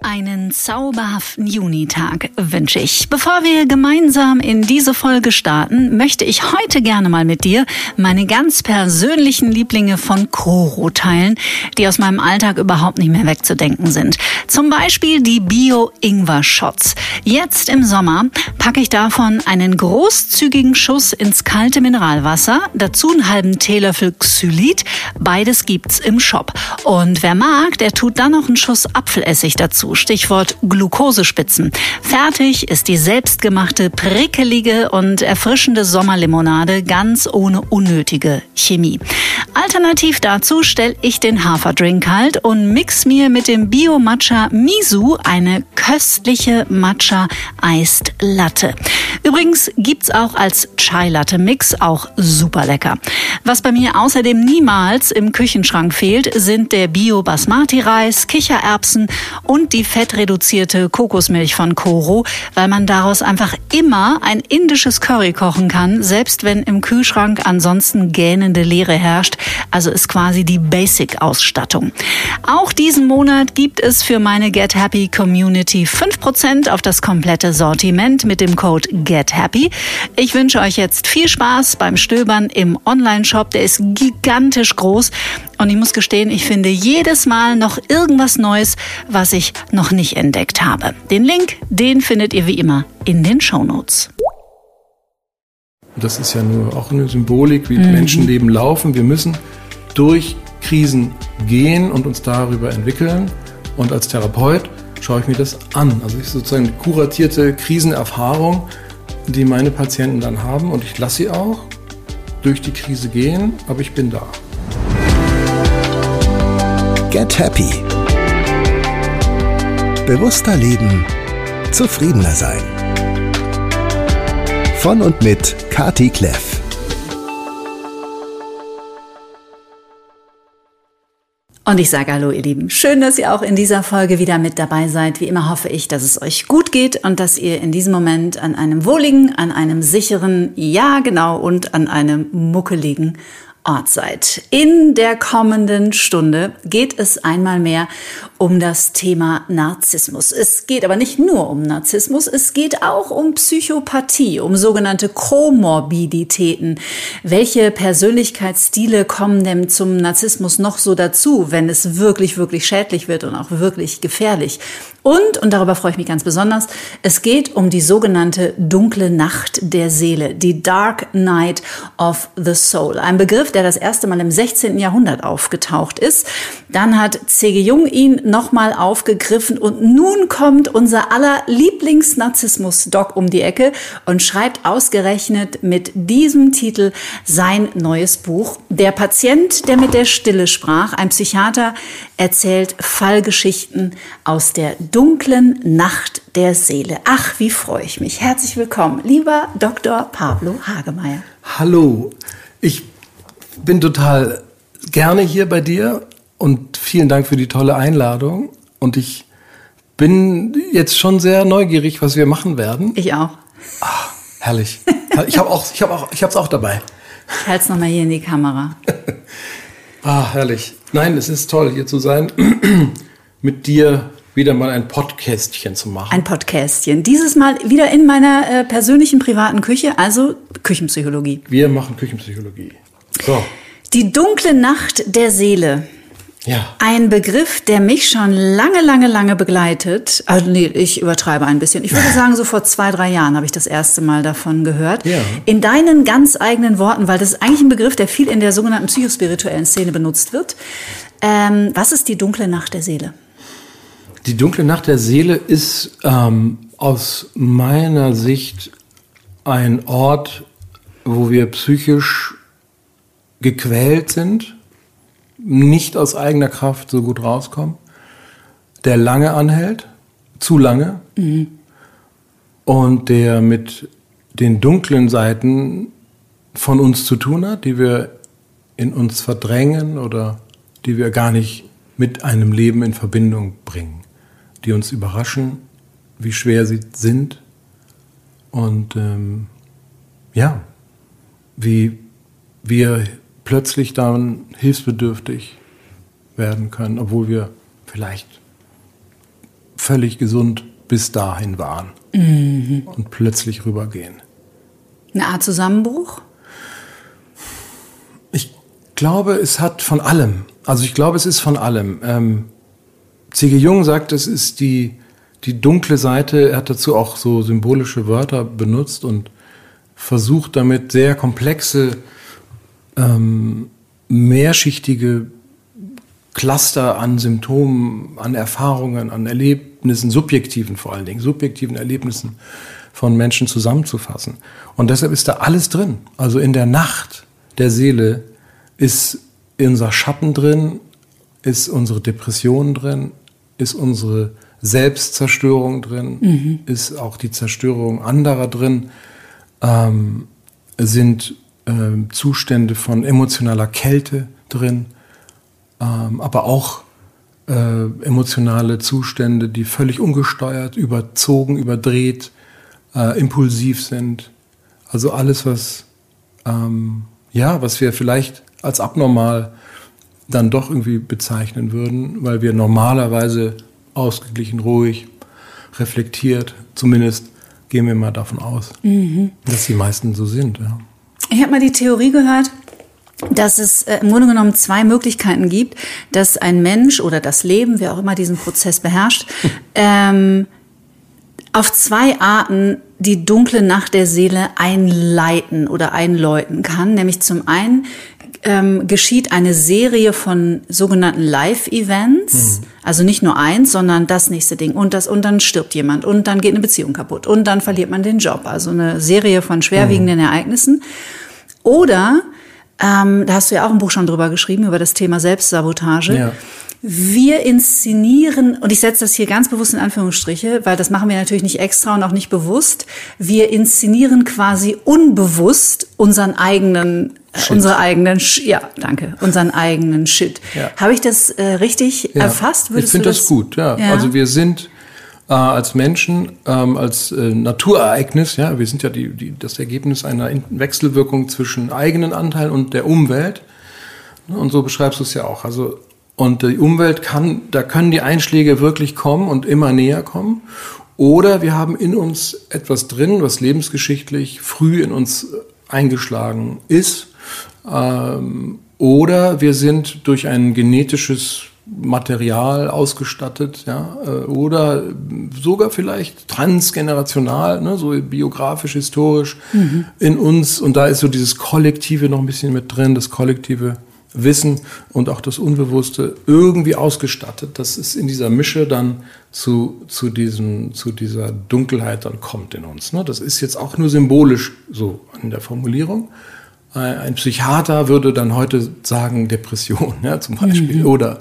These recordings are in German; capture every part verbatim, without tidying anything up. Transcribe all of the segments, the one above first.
Einen zauberhaften Junitag wünsche ich. Bevor wir gemeinsam in diese Folge starten, möchte ich heute gerne mal mit dir meine ganz persönlichen Lieblinge von Koro teilen, die aus meinem Alltag überhaupt nicht mehr wegzudenken sind. Zum Beispiel die Bio-Ingwer-Shots. Jetzt im Sommer packe ich davon einen großzügigen Schuss ins kalte Mineralwasser, dazu einen halben Teelöffel Xylit. Beides gibt's im Shop. Und wer mag, der tut dann noch einen Schuss Apfelessig dazu. Stichwort Glukosespitzen. Fertig ist die selbstgemachte, prickelige und erfrischende Sommerlimonade ganz ohne unnötige Chemie. Alternativ dazu stelle ich den Haferdrink kalt und mix mir mit dem Bio-Matcha Miso eine köstliche Matcha-Iced Latte. Übrigens gibt's auch als Chai-Latte-Mix, auch super lecker. Was bei mir außerdem niemals im Küchenschrank fehlt, sind der Bio-Basmati-Reis, Kichererbsen und die fettreduzierte Kokosmilch von Koro, weil man daraus einfach immer ein indisches Curry kochen kann, selbst wenn im Kühlschrank ansonsten gähnende Leere herrscht. Also ist quasi die Basic-Ausstattung. Auch diesen Monat gibt es für meine Get Happy Community fünf Prozent auf das komplette Sortiment mit dem Code GetHappy. Ich wünsche euch jetzt viel Spaß beim Stöbern im Online-Shop. Der ist gigantisch groß und ich muss gestehen, ich finde jedes Mal noch irgendwas Neues, was ich noch nicht entdeckt habe. Den Link, den findet ihr wie immer in den Shownotes. Das ist ja nur auch eine Symbolik, wie mhm. Menschenleben laufen. Wir müssen durch Krisen gehen und uns darüber entwickeln. Und als Therapeut schaue ich mir das an. Also es ist sozusagen eine kuratierte Krisenerfahrung, die meine Patienten dann haben. Und ich lasse sie auch durch die Krise gehen, aber ich bin da. Get Happy. Bewusster leben, zufriedener sein. Von und mit Kati Kleff. Und ich sage hallo, ihr Lieben. Schön, dass ihr auch in dieser Folge wieder mit dabei seid. Wie immer hoffe ich, dass es euch gut geht und dass ihr in diesem Moment an einem wohligen, an einem sicheren, ja genau, und an einem muckeligen Ort seid. In der kommenden Stunde geht es einmal mehr um das Thema Narzissmus. Es geht aber nicht nur um Narzissmus, es geht auch um Psychopathie, um sogenannte Komorbiditäten. Welche Persönlichkeitsstile kommen denn zum Narzissmus noch so dazu, wenn es wirklich, wirklich schädlich wird und auch wirklich gefährlich? Und, und darüber freue ich mich ganz besonders, es geht um die sogenannte dunkle Nacht der Seele, die Dark Night of the Soul. Ein Begriff, der das erste Mal im sechzehnten Jahrhundert aufgetaucht ist. Dann hat C G Jung ihn nochmal aufgegriffen und nun kommt unser aller Lieblings-Narzissmus-Doc um die Ecke und schreibt ausgerechnet mit diesem Titel sein neues Buch. Der Patient, der mit der Stille sprach, ein Psychiater, erzählt Fallgeschichten aus der dunklen Nacht der Seele. Ach, wie freue ich mich. Herzlich willkommen, lieber Doktor Pablo Hagemeyer. Hallo, ich bin total gerne hier bei dir und vielen Dank für die tolle Einladung. Und ich bin jetzt schon sehr neugierig, was wir machen werden. Ich auch. Ach, herrlich. Ich habe auch, ich habe auch, ich habe es auch dabei. Ich halte es nochmal hier in die Kamera. Ah, herrlich. Nein, es ist toll, hier zu sein, mit dir wieder mal ein Podcastchen zu machen. Ein Podcastchen. Dieses Mal wieder in meiner äh, persönlichen privaten Küche, also Küchenpsychologie. Wir machen Küchenpsychologie. So. Die dunkle Nacht der Seele. Ja. Ein Begriff, der mich schon lange, lange, lange begleitet. Also nee, ich übertreibe ein bisschen. Ich würde sagen, so vor zwei, drei Jahren habe ich das erste Mal davon gehört. Ja. In deinen ganz eigenen Worten, weil das ist eigentlich ein Begriff, der viel in der sogenannten psychospirituellen Szene benutzt wird. Ähm, was ist die dunkle Nacht der Seele? Die dunkle Nacht der Seele ist ähm, aus meiner Sicht ein Ort, wo wir psychisch gequält sind, nicht aus eigener Kraft so gut rauskommen, der lange anhält, zu lange, mhm. und der mit den dunklen Seiten von uns zu tun hat, die wir in uns verdrängen oder die wir gar nicht mit einem Leben in Verbindung bringen, die uns überraschen, wie schwer sie sind und ähm, ja, wie wir plötzlich dann hilfsbedürftig werden können, obwohl wir vielleicht völlig gesund bis dahin waren mhm. und plötzlich rübergehen. Eine Art Zusammenbruch? Ich glaube, es hat von allem. Also ich glaube, es ist von allem. Ähm, C G. Jung sagt, es ist die, die dunkle Seite. Er hat dazu auch so symbolische Wörter benutzt und versucht damit sehr komplexe, ähm, mehrschichtige Cluster an Symptomen, an Erfahrungen, an Erlebnissen, subjektiven vor allen Dingen, subjektiven Erlebnissen von Menschen zusammenzufassen. Und deshalb ist da alles drin. Also in der Nacht der Seele ist unser Schatten drin, ist unsere Depression drin, ist unsere Selbstzerstörung drin, mhm. ist auch die Zerstörung anderer drin, ähm, sind äh, Zustände von emotionaler Kälte drin, Ähm, aber auch äh, emotionale Zustände, die völlig ungesteuert, überzogen, überdreht, äh, impulsiv sind. Also alles, was, ähm, ja, was wir vielleicht als abnormal dann doch irgendwie bezeichnen würden, weil wir normalerweise ausgeglichen, ruhig, reflektiert, zumindest gehen wir mal davon aus, mhm. dass die meisten so sind. Ja. Ich habe mal die Theorie gehört, dass es äh, im Grunde genommen zwei Möglichkeiten gibt, dass ein Mensch oder das Leben, wer auch immer diesen Prozess beherrscht, ähm, auf zwei Arten die dunkle Nacht der Seele einleiten oder einläuten kann. Nämlich zum einen ähm, geschieht eine Serie von sogenannten Live-Events, mhm. also nicht nur eins, sondern das nächste Ding und das und dann stirbt jemand und dann geht eine Beziehung kaputt und dann verliert man den Job. Also eine Serie von schwerwiegenden mhm. Ereignissen. Oder Ähm, da hast du ja auch ein Buch schon drüber geschrieben, über das Thema Selbstsabotage. Ja. Wir inszenieren, und ich setze das hier ganz bewusst in Anführungsstriche, weil das machen wir natürlich nicht extra und auch nicht bewusst, wir inszenieren quasi unbewusst unseren eigenen, äh, unsere eigenen, ja, danke, unseren eigenen Shit. Ja. Habe ich das äh, richtig ja. erfasst? Würdest ich finde das, das gut, ja. ja. Also wir sind äh, als Menschen, ähm, als äh, Naturereignis, ja, wir sind ja die, die, das Ergebnis einer Wechselwirkung zwischen eigenen Anteilen und der Umwelt. Und so beschreibst du es ja auch. Also, und die Umwelt kann, da können die Einschläge wirklich kommen und immer näher kommen. Oder wir haben in uns etwas drin, was lebensgeschichtlich früh in uns eingeschlagen ist. Ähm, oder wir sind durch ein genetisches Material ausgestattet, ja, oder sogar vielleicht transgenerational, ne, so biografisch, historisch mhm. in uns. Und da ist so dieses Kollektive noch ein bisschen mit drin, das kollektive Wissen und auch das Unbewusste irgendwie ausgestattet, dass es in dieser Mische dann zu, zu, diesem, zu dieser Dunkelheit dann kommt in uns. Ne. Das ist jetzt auch nur symbolisch so in der Formulierung. Ein Psychiater würde dann heute sagen Depression, ja, zum Beispiel, mhm. oder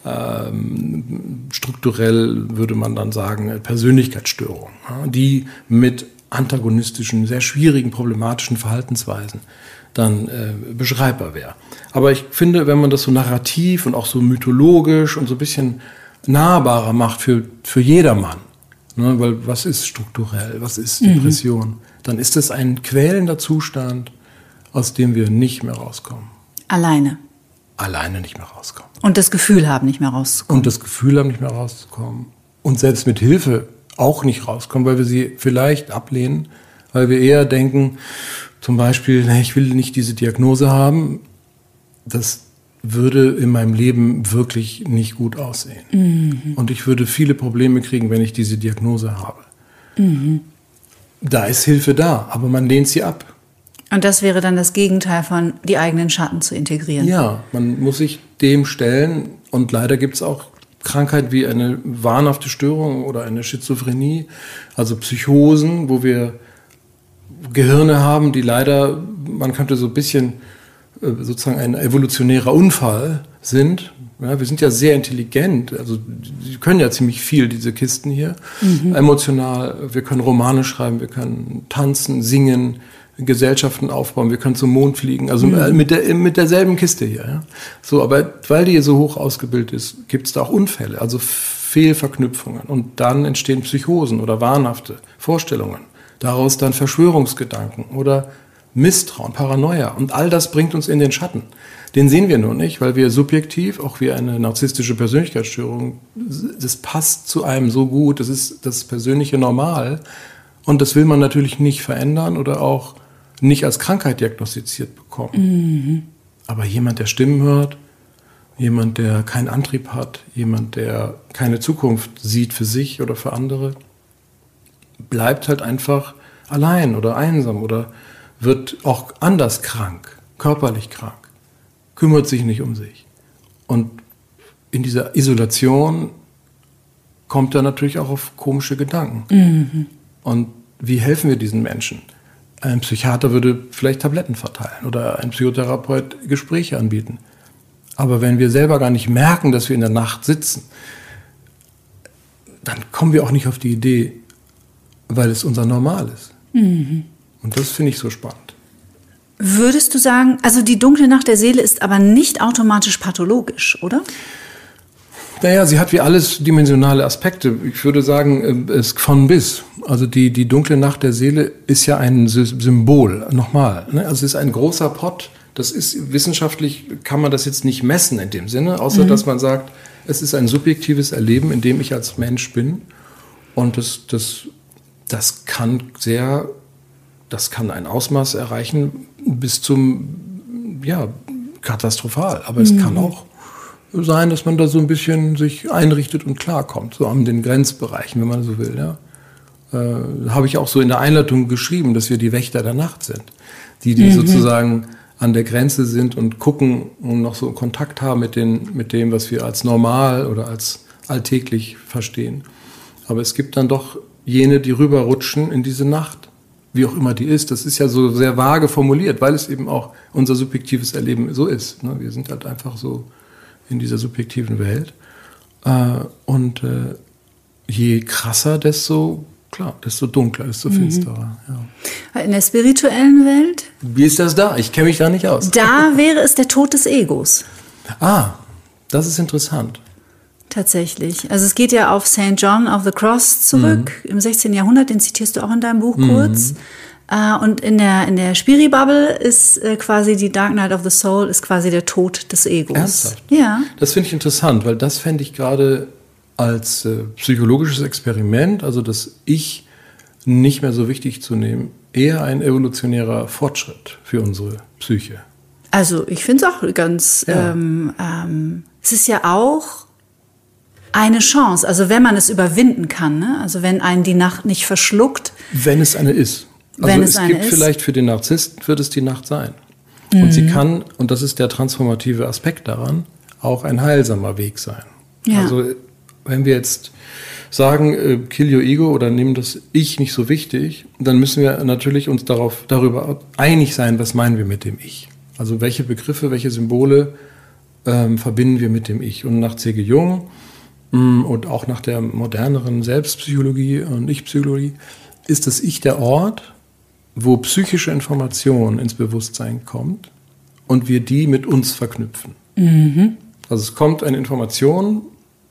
Ähm, strukturell würde man dann sagen Persönlichkeitsstörung, ja, die mit antagonistischen, sehr schwierigen, problematischen Verhaltensweisen dann äh, beschreibbar wäre. Aber ich finde, wenn man das so narrativ und auch so mythologisch und so ein bisschen nahbarer macht für, für jedermann, ne, weil was ist strukturell, was ist Depression, mhm. dann ist es ein quälender Zustand, aus dem wir nicht mehr rauskommen. Alleine. Alleine nicht mehr rauskommen. Und das Gefühl haben, nicht mehr rauszukommen. Und das Gefühl haben, nicht mehr rauszukommen. Und selbst mit Hilfe auch nicht rauskommen, weil wir sie vielleicht ablehnen, weil wir eher denken, zum Beispiel, ich will nicht diese Diagnose haben, das würde in meinem Leben wirklich nicht gut aussehen. Mhm. Und ich würde viele Probleme kriegen, wenn ich diese Diagnose habe. Mhm. Da ist Hilfe da, aber man lehnt sie ab. Und das wäre dann das Gegenteil von die eigenen Schatten zu integrieren. Ja, man muss sich dem stellen. Und leider gibt es auch Krankheit wie eine wahnhafte Störung oder eine Schizophrenie, also Psychosen, wo wir Gehirne haben, die leider, man könnte so ein bisschen sozusagen ein evolutionärer Unfall sind. Ja, wir sind ja sehr intelligent, also die können ja ziemlich viel, diese Kisten hier, mhm. emotional. Wir können Romane schreiben, wir können tanzen, singen, Gesellschaften aufbauen, wir können zum Mond fliegen, also mhm. mit, der, mit derselben Kiste hier. Ja. So, aber weil die so hoch ausgebildet ist, gibt es da auch Unfälle, also Fehlverknüpfungen. Und dann entstehen Psychosen oder wahnhafte Vorstellungen. Daraus dann Verschwörungsgedanken oder Misstrauen, Paranoia. Und all das bringt uns in den Schatten. Den sehen wir nur nicht, weil wir subjektiv, auch wie eine narzisstische Persönlichkeitsstörung, das passt zu einem so gut, das ist das persönliche Normal. Und das will man natürlich nicht verändern oder auch nicht als Krankheit diagnostiziert bekommen. Mhm. Aber jemand, der Stimmen hört, jemand, der keinen Antrieb hat, jemand, der keine Zukunft sieht für sich oder für andere, bleibt halt einfach allein oder einsam oder wird auch anders krank, körperlich krank, kümmert sich nicht um sich. Und in dieser Isolation kommt er natürlich auch auf komische Gedanken. Mhm. Und wie helfen wir diesen Menschen? Ein Psychiater würde vielleicht Tabletten verteilen oder ein Psychotherapeut Gespräche anbieten. Aber wenn wir selber gar nicht merken, dass wir in der Nacht sitzen, dann kommen wir auch nicht auf die Idee, weil es unser Normal ist. Mhm. Und das finde ich so spannend. Würdest du sagen, also die dunkle Nacht der Seele ist aber nicht automatisch pathologisch, oder? Naja, sie hat wie alles dimensionale Aspekte. Ich würde sagen, es von bis. Also die, die dunkle Nacht der Seele ist ja ein Symbol, nochmal. Ne? Also es ist ein großer Pott. Das ist wissenschaftlich, kann man das jetzt nicht messen in dem Sinne, außer mhm. dass man sagt, es ist ein subjektives Erleben, in dem ich als Mensch bin. Und das, das, das kann sehr, das kann ein Ausmaß erreichen bis zum, ja, katastrophal. Aber es mhm. kann auch sein, dass man da so ein bisschen sich einrichtet und klarkommt, so an den Grenzbereichen, wenn man so will. Ja. Äh, habe ich auch so in der Einleitung geschrieben, dass wir die Wächter der Nacht sind, die, die mhm. sozusagen an der Grenze sind und gucken und noch so Kontakt haben mit, den, mit dem, was wir als normal oder als alltäglich verstehen. Aber es gibt dann doch jene, die rüberrutschen in diese Nacht, wie auch immer die ist. Das ist ja so sehr vage formuliert, weil es eben auch unser subjektives Erleben so ist. Ne? Wir sind halt einfach so in dieser subjektiven Welt. Äh, und äh, je krasser, desto, klar, desto dunkler, desto finsterer. Mhm. Ja. In der spirituellen Welt? Wie ist das da? Ich kenne mich da nicht aus. Da wäre es der Tod des Egos. Ah, das ist interessant. Tatsächlich. Also es geht ja auf Saint John of the Cross zurück, mhm. im sechzehnten Jahrhundert, den zitierst du auch in deinem Buch mhm. kurz. Und in der, in der Spiri-Bubble ist quasi die Dark Night of the Soul, ist quasi der Tod des Egos. Ernsthaft? Ja. Das finde ich interessant, weil das fände ich gerade als äh, psychologisches Experiment, also das Ich nicht mehr so wichtig zu nehmen, eher ein evolutionärer Fortschritt für unsere Psyche. Also ich finde es auch ganz, ja. ähm, ähm, es ist ja auch eine Chance, also wenn man es überwinden kann, ne? Also wenn einen die Nacht nicht verschluckt. Wenn es eine ist. Also Wenn es, es gibt ist. vielleicht für den Narzissten, wird es die Nacht sein. Mhm. Und sie kann, und das ist der transformative Aspekt daran, auch ein heilsamer Weg sein. Ja. Also wenn wir jetzt sagen, äh, kill your ego oder nehmen das Ich nicht so wichtig, dann müssen wir natürlich uns darauf, darüber einig sein, was meinen wir mit dem Ich. Also welche Begriffe, welche Symbole ähm, verbinden wir mit dem Ich. Und nach C G Jung mh, und auch nach der moderneren Selbstpsychologie und Ich-Psychologie ist das Ich der Ort, wo psychische Information ins Bewusstsein kommt und wir die mit uns verknüpfen. Mhm. Also es kommt eine Information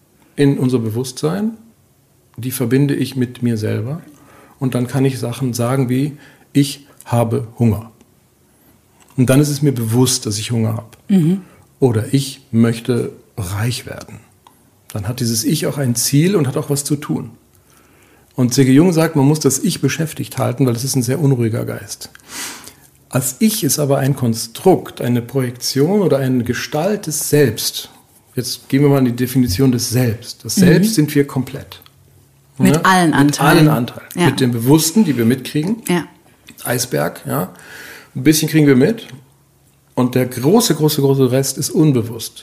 in unser Bewusstsein, die verbinde ich mit mir selber und dann kann ich Sachen sagen wie, ich habe Hunger. Und dann ist es mir bewusst, dass ich Hunger habe. Mhm. Oder ich möchte reich werden. Dann hat dieses Ich auch ein Ziel und hat auch was zu tun. Und C G Jung sagt, man muss das Ich beschäftigt halten, weil es ist ein sehr unruhiger Geist. Als Ich ist aber ein Konstrukt, eine Projektion oder eine Gestalt des Selbst. Jetzt gehen wir mal in die Definition des Selbst. Das Selbst mhm. sind wir komplett. Mit ja? allen Anteilen. Mit allen Anteilen. Ja. Mit dem Bewussten, die wir mitkriegen. Ja. Eisberg, ja. Ein bisschen kriegen wir mit. Und der große, große, große Rest ist unbewusst.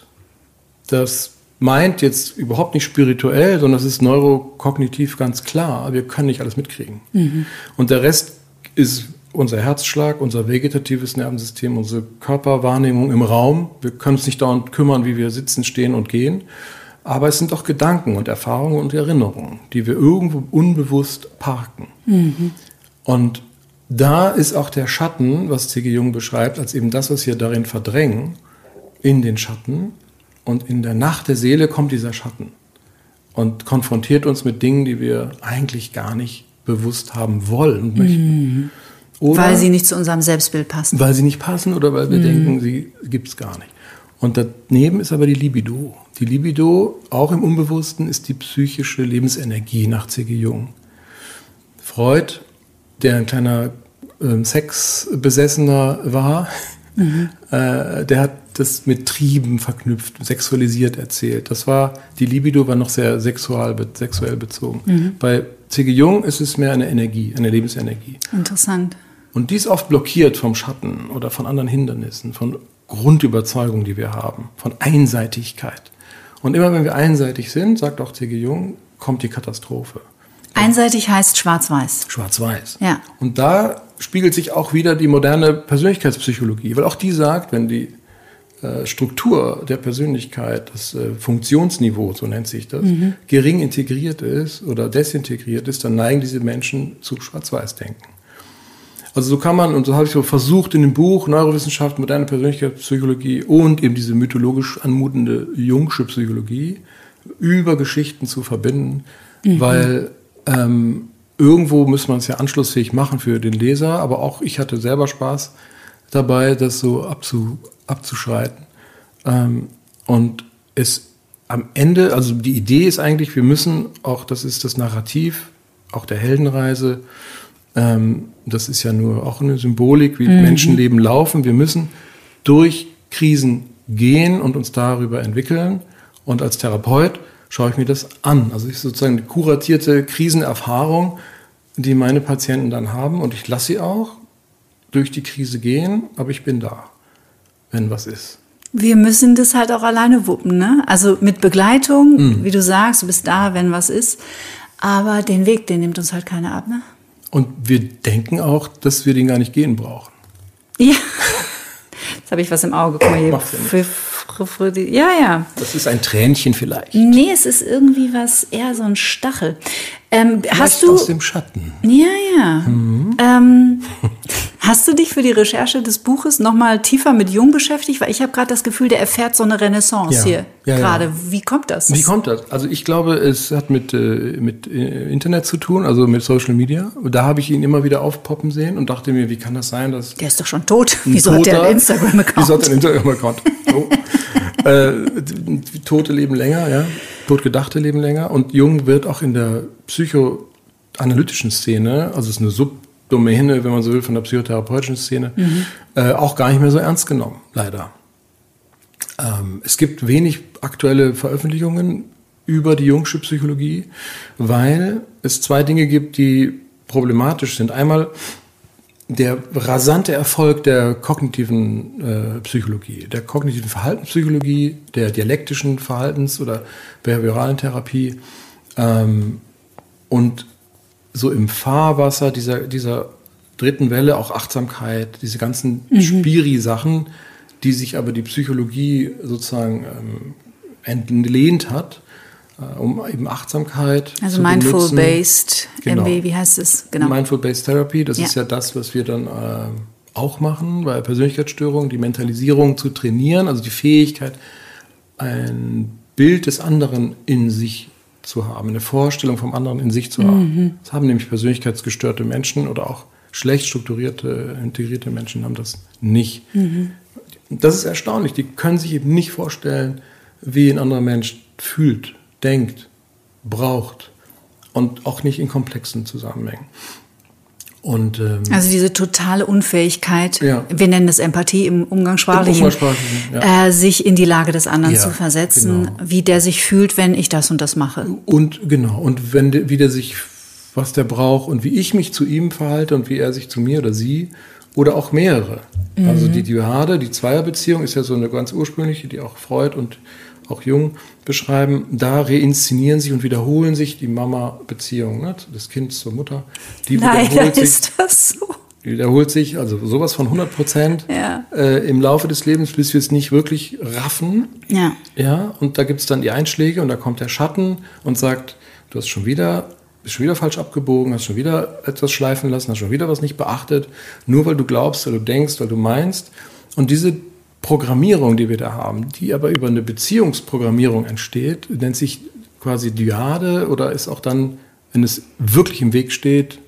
Das meint jetzt überhaupt nicht spirituell, sondern es ist neurokognitiv ganz klar. Wir können nicht alles mitkriegen. Mhm. Und der Rest ist unser Herzschlag, unser vegetatives Nervensystem, unsere Körperwahrnehmung im Raum. Wir können uns nicht dauernd kümmern, wie wir sitzen, stehen und gehen. Aber es sind auch Gedanken und Erfahrungen und Erinnerungen, die wir irgendwo unbewusst parken. Mhm. Und da ist auch der Schatten, was C G Jung beschreibt, als eben das, was wir darin verdrängen, in den Schatten. Und in der Nacht der Seele kommt dieser Schatten und konfrontiert uns mit Dingen, die wir eigentlich gar nicht bewusst haben wollen und möchten. Mhm. Oder weil sie nicht zu unserem Selbstbild passen. Weil sie nicht passen oder weil wir mhm. denken, sie gibt es gar nicht. Und daneben ist aber die Libido. Die Libido, auch im Unbewussten, ist die psychische Lebensenergie nach C G Jung. Freud, der ein kleiner äh, Sexbesessener war, mhm. äh, der hat das mit Trieben verknüpft, sexualisiert erzählt. Das war, die Libido war noch sehr sexual, sexuell bezogen. Mhm. Bei C G Jung ist es mehr eine Energie, eine Lebensenergie. Interessant. Und die ist oft blockiert vom Schatten oder von anderen Hindernissen, von Grundüberzeugungen, die wir haben, von Einseitigkeit. Und immer wenn wir einseitig sind, sagt auch C G Jung, kommt die Katastrophe. Einseitig heißt schwarz-weiß. Schwarz-weiß. Ja. Und da spiegelt sich auch wieder die moderne Persönlichkeitspsychologie, weil auch die sagt, wenn die äh, Struktur der Persönlichkeit, das äh, Funktionsniveau, so nennt sich das, mhm. gering integriert ist oder desintegriert ist, dann neigen diese Menschen zu Schwarz-Weiß-Denken. Also so kann man, und so habe ich so versucht in dem Buch Neurowissenschaft, moderne Persönlichkeitspsychologie und eben diese mythologisch anmutende Jungsche Psychologie über Geschichten zu verbinden, mhm. weil ähm, irgendwo muss man es ja anschlussfähig machen für den Leser, aber auch ich hatte selber Spaß dabei, das so abzu, abzuschreiten. Ähm, und es am Ende, also die Idee ist eigentlich, wir müssen auch, das ist das Narrativ, auch der Heldenreise, ähm, das ist ja nur auch eine Symbolik, wie mhm. Menschenleben laufen. Wir müssen durch Krisen gehen und uns darüber entwickeln. Und als Therapeut schaue ich mir das an. Also ich sozusagen eine kuratierte Krisenerfahrung, die meine Patienten dann haben. Und ich lasse sie auch durch die Krise gehen, aber ich bin da, wenn was ist. Wir müssen das halt auch alleine wuppen, ne? Also mit Begleitung, mhm. wie du sagst, du bist da, wenn was ist. Aber den Weg, den nimmt uns halt keiner ab, ne? Und wir denken auch, dass wir den gar nicht gehen brauchen. Ja, jetzt habe ich was im Auge. Guck mal hier. Für, für, für die, ja, ja. Das ist ein Tränchen vielleicht. Nee, es ist irgendwie was, eher so ein Stachel. Ähm, hast du aus dem Schatten. Ja, ja. Mhm. Ähm, hast du dich für die Recherche des Buches nochmal tiefer mit Jung beschäftigt? Weil ich habe gerade das Gefühl, der erfährt so eine Renaissance ja. hier ja, gerade. Ja. Wie kommt das? Wie kommt das? Also ich glaube, es hat mit, äh, mit äh, Internet zu tun, also mit Social Media. Da habe ich ihn immer wieder aufpoppen sehen und dachte mir, wie kann das sein, dass... Der ist doch schon tot. Wieso hat der einen Instagram-Account? Wieso hat der einen Instagram-Account? Oh. äh, Tote leben länger, ja. Totgedachte leben länger. Und Jung wird auch in der psychoanalytischen Szene, also es ist eine Subdomäne, wenn man so will, von der psychotherapeutischen Szene, mhm. äh, auch gar nicht mehr so ernst genommen, leider. Ähm, es gibt wenig aktuelle Veröffentlichungen über die Jungsche Psychologie, weil es zwei Dinge gibt, die problematisch sind. Einmal der rasante Erfolg der kognitiven äh, Psychologie, der kognitiven Verhaltenspsychologie, der dialektischen Verhaltens- oder behavioralen Therapie ähm, und so im Fahrwasser dieser, dieser dritten Welle auch Achtsamkeit, diese ganzen mhm. Spiri-Sachen, die sich aber die Psychologie sozusagen ähm, entlehnt hat, äh, um eben Achtsamkeit also zu benutzen. Also Mindful-Based genau. M B, wie heißt es? Genau. Mindful-Based Therapy, das ja. ist ja das, was wir dann äh, auch machen bei Persönlichkeitsstörungen, die Mentalisierung zu trainieren, also die Fähigkeit, ein Bild des anderen in sich zu haben, eine Vorstellung vom anderen in sich zu haben. Mhm. Das haben nämlich persönlichkeitsgestörte Menschen oder auch schlecht strukturierte, integrierte Menschen haben das nicht. Mhm. Das ist erstaunlich. Die können sich eben nicht vorstellen, wie ein anderer Mensch fühlt, denkt, braucht und auch nicht in komplexen Zusammenhängen. Und, ähm, also diese totale Unfähigkeit, ja. wir nennen das Empathie im Umgangssprachlichen, Im Umgangssprachlichen ja. äh, sich in die Lage des anderen ja, zu versetzen, genau. wie der sich fühlt, wenn ich das und das mache. Und genau, und wenn der, wie der sich, was der braucht und wie ich mich zu ihm verhalte und wie er sich zu mir oder sie oder auch mehrere. Mhm. Also die Dyade, die Zweierbeziehung ist ja so eine ganz ursprüngliche, die auch Freud und auch Jung beschreiben. Da reinszenieren sich und wiederholen sich die Mama-Beziehung, ne, des Kindes zur Mutter. Die Leider sich, ist das so. Die wiederholt sich, also sowas von hundert Prozent ja. äh, im Laufe des Lebens, bis wir es nicht wirklich raffen. Ja. Ja, und da gibt es dann die Einschläge und da kommt der Schatten und sagt, du hast schon wieder, bist schon wieder falsch abgebogen, hast schon wieder etwas schleifen lassen, hast schon wieder was nicht beachtet, nur weil du glaubst, weil du denkst, weil du meinst. Und diese Programmierung, die wir da haben, die aber über eine Beziehungsprogrammierung entsteht, nennt sich quasi Dyade oder ist auch dann, wenn es wirklich im Weg steht,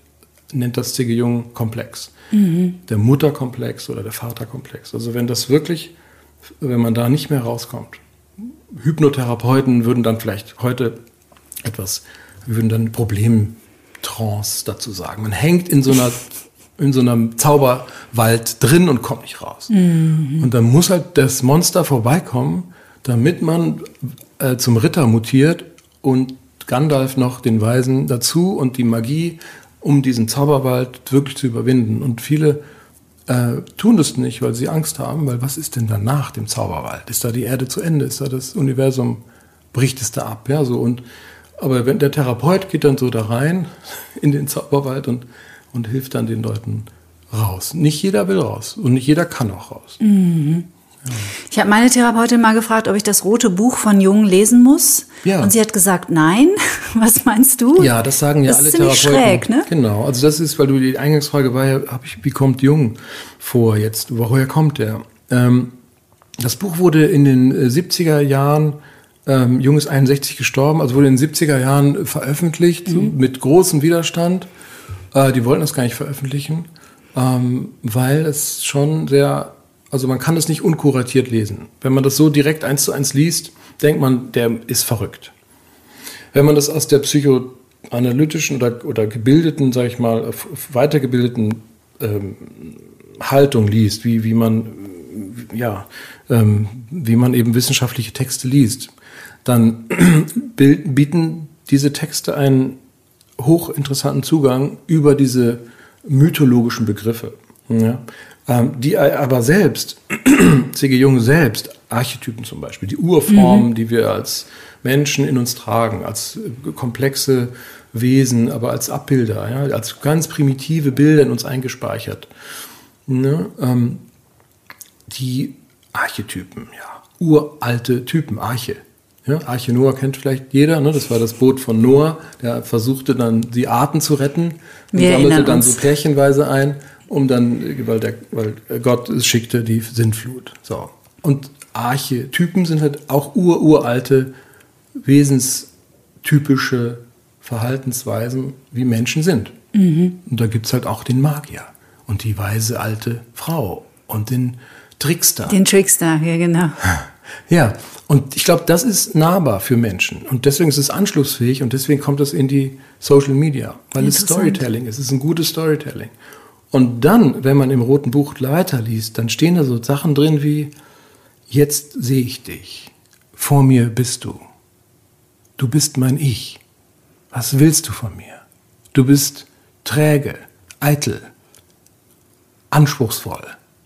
nennt das C G Jung Komplex. Mhm. Der Mutterkomplex oder der Vaterkomplex. Also wenn das wirklich, wenn man da nicht mehr rauskommt, Hypnotherapeuten würden dann vielleicht heute etwas, würden dann Problemtrance dazu sagen. Man hängt in so einer, in so einem Zauberwald drin und kommt nicht raus. Mhm. Und dann muss halt das Monster vorbeikommen, damit man äh, zum Ritter mutiert und Gandalf noch den Weisen dazu und die Magie, um diesen Zauberwald wirklich zu überwinden. Und viele äh, tun das nicht, weil sie Angst haben, weil was ist denn dann nach dem Zauberwald? Ist da die Erde zu Ende? Ist da das Universum, bricht es da ab? Ja, so. Und, aber wenn der Therapeut geht dann so da rein in den Zauberwald und, und hilft dann den Leuten raus. Nicht jeder will raus und nicht jeder kann auch raus. Mhm. Ja. Ich habe meine Therapeutin mal gefragt, ob ich das rote Buch von Jung lesen muss. Ja. Und sie hat gesagt, nein. Was meinst du? Ja, das sagen ja das alle ist ziemlich Therapeuten. Schräg, ne? Genau. Also das ist, weil du die Eingangsfrage war ja, hab ich, wie kommt Jung vor jetzt? Woher kommt der? Ähm, das Buch wurde in den siebziger Jahren, ähm, Jung ist einundsechzig gestorben, also wurde in den siebziger Jahren veröffentlicht, mhm. so, mit großem Widerstand. Äh, die wollten das gar nicht veröffentlichen, ähm, weil es schon sehr... Also man kann es nicht unkuratiert lesen. Wenn man das so direkt eins zu eins liest, denkt man, der ist verrückt. Wenn man das aus der psychoanalytischen oder, oder gebildeten, sage ich mal, weitergebildeten ähm, Haltung liest, wie, wie man ja, ähm, wie man eben wissenschaftliche Texte liest, dann bieten diese Texte einen hochinteressanten Zugang über diese mythologischen Begriffe. Ja. Die aber selbst, C G Jung selbst, Archetypen zum Beispiel, die Urformen, mhm. die wir als Menschen in uns tragen, als komplexe Wesen, aber als Abbilder, ja, als ganz primitive Bilder in uns eingespeichert. Ne? Ähm, die Archetypen, ja, uralte Typen, Arche. Ja, Arche Noah kennt vielleicht jeder, ne? Das war das Boot von Noah, der versuchte dann die Arten zu retten und wir sammelte dann uns. so pärchenweise ein. Um dann, weil, der, weil Gott es schickte, die Sintflut. So. Und Archetypen sind halt auch ururalte, wesenstypische Verhaltensweisen, wie Menschen sind. Mhm. Und da gibt es halt auch den Magier und die weise alte Frau und den Trickster. Den Trickster, ja genau. Ja, und ich glaube, das ist nahbar für Menschen. Und deswegen ist es anschlussfähig und deswegen kommt es in die Social Media, weil es Storytelling ist. Es ist ein gutes Storytelling. Und dann, wenn man im Roten Buch weiterliest, dann stehen da so Sachen drin wie, jetzt sehe ich dich, vor mir bist du, du bist mein Ich, was willst du von mir? Du bist träge, eitel, anspruchsvoll.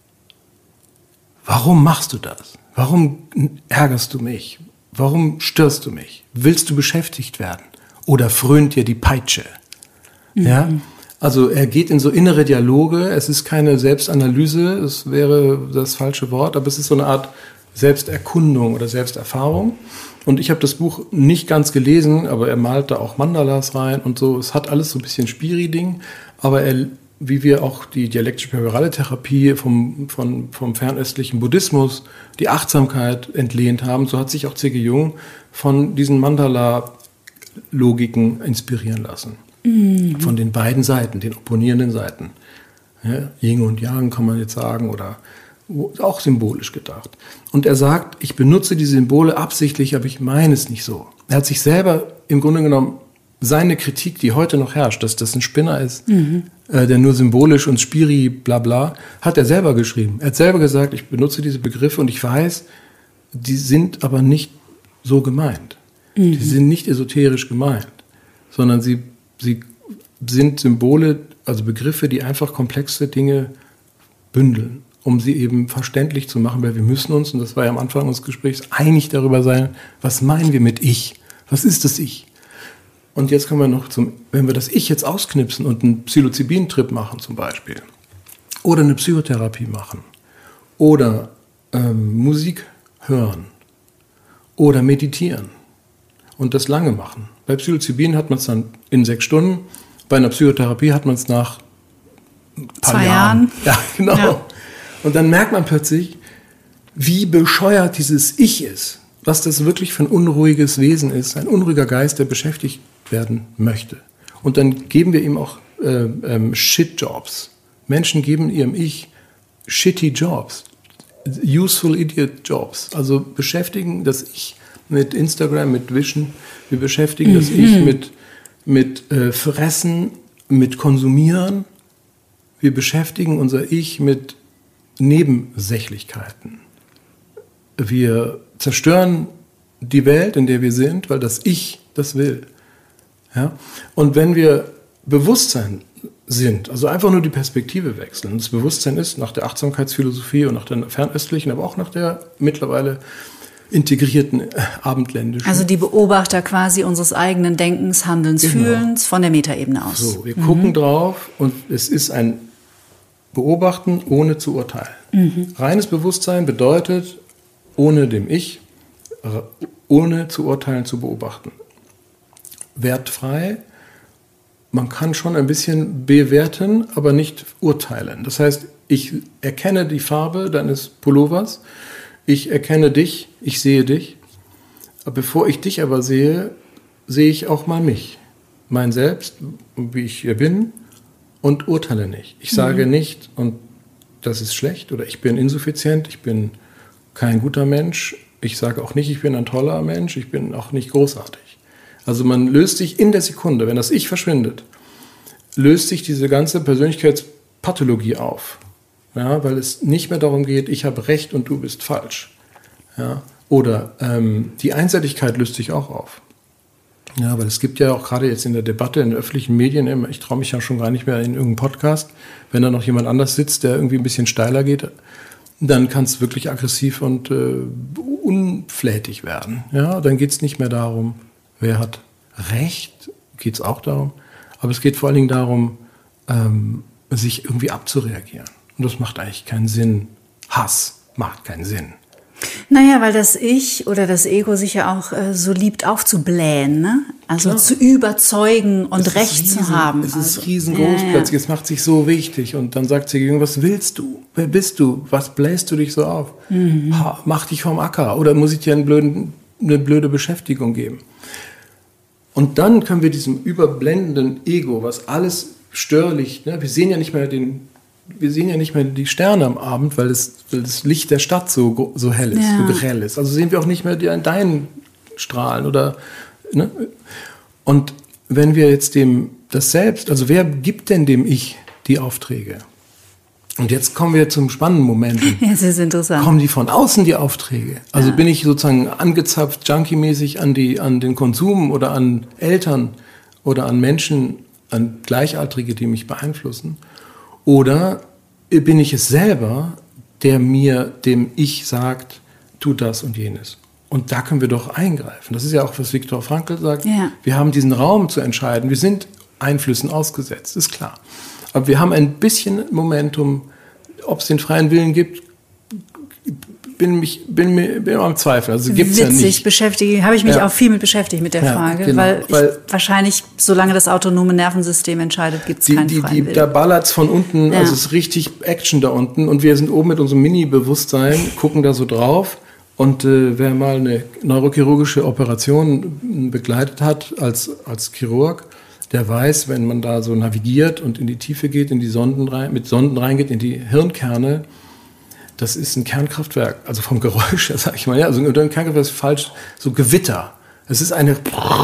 Warum machst du das? Warum ärgerst du mich? Warum störst du mich? Willst du beschäftigt werden? Oder frönt dir die Peitsche? Mhm. Ja? Also er geht in so innere Dialoge, es ist keine Selbstanalyse, es wäre das falsche Wort, aber es ist so eine Art Selbsterkundung oder Selbsterfahrung. Und ich habe das Buch nicht ganz gelesen, aber er malt da auch Mandalas rein und so. Es hat alles so ein bisschen Spiri-Ding, aber er, wie wir auch die dialektisch-perorale Therapie vom, vom, vom fernöstlichen Buddhismus, die Achtsamkeit entlehnt haben, so hat sich auch C G Jung von diesen Mandala-Logiken inspirieren lassen. Mhm. Von den beiden Seiten, den opponierenden Seiten. Ja, Yin und Yang kann man jetzt sagen oder auch symbolisch gedacht. Und er sagt, ich benutze die Symbole absichtlich, aber ich meine es nicht so. Er hat sich selber im Grunde genommen seine Kritik, die heute noch herrscht, dass das ein Spinner ist, mhm. äh, der nur symbolisch und spiri bla bla, hat er selber geschrieben. Er hat selber gesagt, ich benutze diese Begriffe und ich weiß, die sind aber nicht so gemeint. Mhm. Die sind nicht esoterisch gemeint, sondern sie Sie sind Symbole, also Begriffe, die einfach komplexe Dinge bündeln, um sie eben verständlich zu machen, weil wir müssen uns, und das war ja am Anfang unseres Gesprächs, einig darüber sein, was meinen wir mit Ich? Was ist das Ich? Und jetzt kommen wir noch zum, wenn wir das Ich jetzt ausknipsen und einen Psilocybin-Trip machen zum Beispiel, oder eine Psychotherapie machen, oder ähm, Musik hören, oder meditieren und das lange machen. Bei Psilocybin hat man es dann in sechs Stunden, bei einer Psychotherapie hat man es nach ein paar Zwei Jahren. Jahren. Ja, genau. Ja. Und dann merkt man plötzlich, wie bescheuert dieses Ich ist, was das wirklich für ein unruhiges Wesen ist, ein unruhiger Geist, der beschäftigt werden möchte. Und dann geben wir ihm auch äh, ähm, Shit-Jobs. Menschen geben ihrem Ich shitty Jobs, useful idiot Jobs. Also beschäftigen das Ich mit Instagram, mit Vision. Wir beschäftigen mhm. das Ich mit, mit äh, Fressen, mit Konsumieren. Wir beschäftigen unser Ich mit Nebensächlichkeiten. Wir zerstören die Welt, in der wir sind, weil das Ich das will. Ja? Und wenn wir Bewusstsein sind, also einfach nur die Perspektive wechseln, und das Bewusstsein ist nach der Achtsamkeitsphilosophie und nach der fernöstlichen, aber auch nach der mittlerweile integrierten abendländischen. Also die Beobachter quasi unseres eigenen Denkens, Handelns, genau. Fühlens von der Metaebene aus. So, wir mhm. gucken drauf und es ist ein Beobachten ohne zu urteilen. Mhm. Reines Bewusstsein bedeutet, ohne dem Ich, ohne zu urteilen, zu beobachten. Wertfrei, man kann schon ein bisschen bewerten, aber nicht urteilen. Das heißt, ich erkenne die Farbe deines Pullovers, ich erkenne dich, ich sehe dich. Aber bevor ich dich aber sehe, sehe ich auch mal mich, mein Selbst, wie ich hier bin, und urteile nicht. Ich sage mhm. nicht, und das ist schlecht, oder ich bin insuffizient, ich bin kein guter Mensch. Ich sage auch nicht, ich bin ein toller Mensch, ich bin auch nicht großartig. Also man löst sich in der Sekunde, wenn das Ich verschwindet, löst sich diese ganze Persönlichkeitspathologie auf. Ja, weil es nicht mehr darum geht, ich habe Recht und du bist falsch. Ja, oder ähm, die Einseitigkeit löst sich auch auf. Ja, weil es gibt ja auch gerade jetzt in der Debatte, in den öffentlichen Medien, immer, ich traue mich ja schon gar nicht mehr in irgendeinem Podcast, wenn da noch jemand anders sitzt, der irgendwie ein bisschen steiler geht, dann kann es wirklich aggressiv und äh, unflätig werden. Ja, dann geht es nicht mehr darum, wer hat Recht, geht es auch darum, aber es geht vor allen Dingen darum, ähm, sich irgendwie abzureagieren. Und das macht eigentlich keinen Sinn. Hass macht keinen Sinn. Naja, weil das Ich oder das Ego sich ja auch äh, so liebt aufzublähen, ne? Also Klar. zu überzeugen und es Recht riesen, zu haben. Es also, ist riesengroß ja, plötzlich, ja. Es macht sich so wichtig. Und dann sagt sie, was willst du? Wer bist du? Was bläst du dich so auf? Mhm. Ha, mach dich vom Acker. Oder muss ich dir einen blöden, eine blöde Beschäftigung geben? Und dann können wir diesem überblendenden Ego, was alles störlich, ne? wir sehen ja nicht mehr den Wir sehen ja nicht mehr die Sterne am Abend, weil das, weil das Licht der Stadt so, so hell ist, ja. so grell ist. Also sehen wir auch nicht mehr die, deinen Strahlen. Oder, ne? Und wenn wir jetzt dem das Selbst, also wer gibt denn dem Ich die Aufträge? Und jetzt kommen wir zum spannenden Moment. Ja, das ist interessant. Kommen die von außen, die Aufträge? Also ja. bin ich sozusagen angezapft, junkie-mäßig an, die, an den Konsum oder an Eltern oder an Menschen, an Gleichaltrige, die mich beeinflussen? Oder bin ich es selber, der mir, dem Ich sagt, tu das und jenes? Und da können wir doch eingreifen. Das ist ja auch, was Viktor Frankl sagt. Ja. Wir haben diesen Raum zu entscheiden. Wir sind Einflüssen ausgesetzt, ist klar. Aber wir haben ein bisschen Momentum, ob es den freien Willen gibt, bin mich bin mir bin am Zweifel. Also gibt's ja nicht. Witzig beschäftige, habe ich mich ja. auch viel mit beschäftigt mit der ja, Frage, genau. weil, weil ich, wahrscheinlich, solange das autonome Nervensystem entscheidet, gibt es keinen die, freien die, Willen. Da ballert's von unten, ja. also es ist richtig Action da unten und wir sind oben mit unserem Mini-Bewusstsein, gucken da so drauf und äh, wer mal eine neurochirurgische Operation begleitet hat als als Chirurg, der weiß, wenn man da so navigiert und in die Tiefe geht, in die Sonden rein, mit Sonden reingeht, in die Hirnkerne. Das ist ein Kernkraftwerk, also vom Geräusch her, sag ich mal. Ja, also ein Kernkraftwerk ist falsch, so Gewitter. Es ist eine,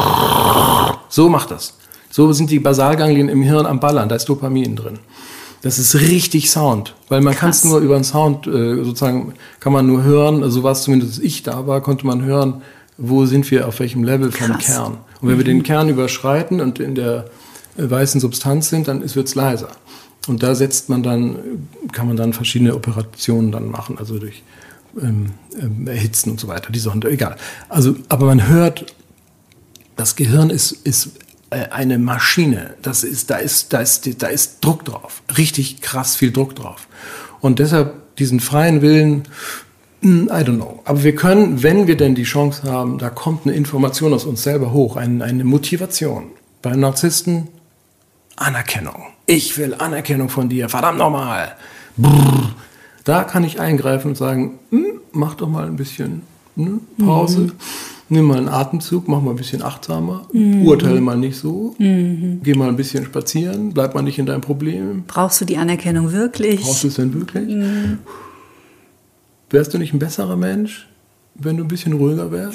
so macht das. So sind die Basalganglien im Hirn am Ballern, da ist Dopamin drin. Das ist richtig Sound, weil man kann es nur über den Sound, äh, sozusagen, kann man nur hören, also war es zumindest ich da war, konnte man hören, wo sind wir, auf welchem Level vom Krass. Kern. Und wenn mhm. wir den Kern überschreiten und in der äh, weißen Substanz sind, dann wird es leiser. Und da setzt man dann, kann man dann verschiedene Operationen dann machen, also durch ähm, ähm, Erhitzen und so weiter, die Sonde, egal. Also, aber man hört, das Gehirn ist, ist äh, eine Maschine. Das ist, da ist, da ist, da ist Druck drauf. Richtig krass viel Druck drauf. Und deshalb diesen freien Willen, I don't know. Aber wir können, wenn wir denn die Chance haben, da kommt eine Information aus uns selber hoch, eine, eine Motivation. Beim Narzissten Anerkennung. Ich will Anerkennung von dir, verdammt nochmal. Brrr. Da kann ich eingreifen und sagen, hm, mach doch mal ein bisschen ne, Pause. Mhm. Nimm mal einen Atemzug, mach mal ein bisschen achtsamer, mhm. urteile mal nicht so, mhm. geh mal ein bisschen spazieren, bleib mal nicht in deinem Problem. Brauchst du die Anerkennung wirklich? Brauchst du es denn wirklich? Mhm. Wärst du nicht ein besserer Mensch, wenn du ein bisschen ruhiger wärst?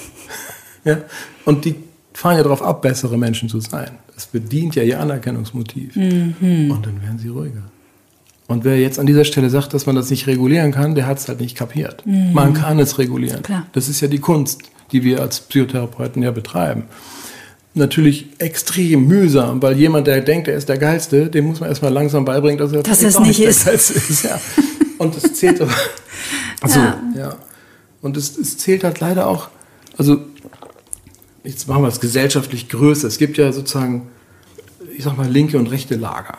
Ja? Und die fahren ja darauf ab, bessere Menschen zu sein. Das bedient ja ihr Anerkennungsmotiv. Mhm. Und dann werden sie ruhiger. Und wer jetzt an dieser Stelle sagt, dass man das nicht regulieren kann, der hat es halt nicht kapiert. Mhm. Man kann es regulieren. Klar. Das ist ja die Kunst, die wir als Psychotherapeuten ja betreiben. Natürlich extrem mühsam, weil jemand, der denkt, er ist der Geilste, dem muss man erstmal langsam beibringen, dass er dass es nicht ist. ist ja. Und es zählt aber so, ja. ja. Und es, es zählt halt leider auch, also jetzt machen wir es gesellschaftlich größer. Es gibt ja sozusagen, ich sag mal, linke und rechte Lager,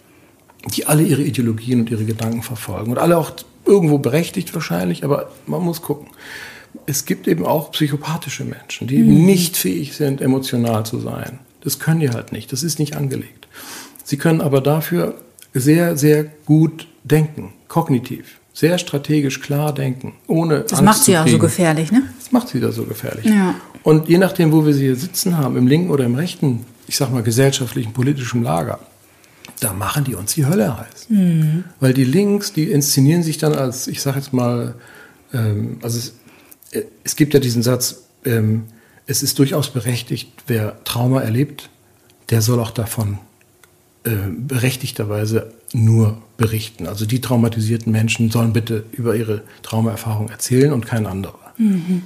die alle ihre Ideologien und ihre Gedanken verfolgen. Und alle auch irgendwo berechtigt wahrscheinlich, aber man muss gucken. Es gibt eben auch psychopathische Menschen, die eben nicht fähig sind, emotional zu sein. Das können die halt nicht. Das ist nicht angelegt. Sie können aber dafür sehr, sehr gut denken, kognitiv, sehr strategisch klar denken, ohne Das Angst macht sie ja auch so gefährlich, ne? Das macht sie da so gefährlich. Ja. Und je nachdem, wo wir sie hier sitzen haben, im linken oder im rechten, ich sag mal gesellschaftlichen, politischen Lager, da machen die uns die Hölle heiß. Mhm. Weil die Links, die inszenieren sich dann als, ich sag jetzt mal, ähm, also es, es gibt ja diesen Satz, ähm, es ist durchaus berechtigt, wer Trauma erlebt, der soll auch davon äh, berechtigterweise nur berichten. Also die traumatisierten Menschen sollen bitte über ihre Traumaerfahrung erzählen und kein anderer. Mhm.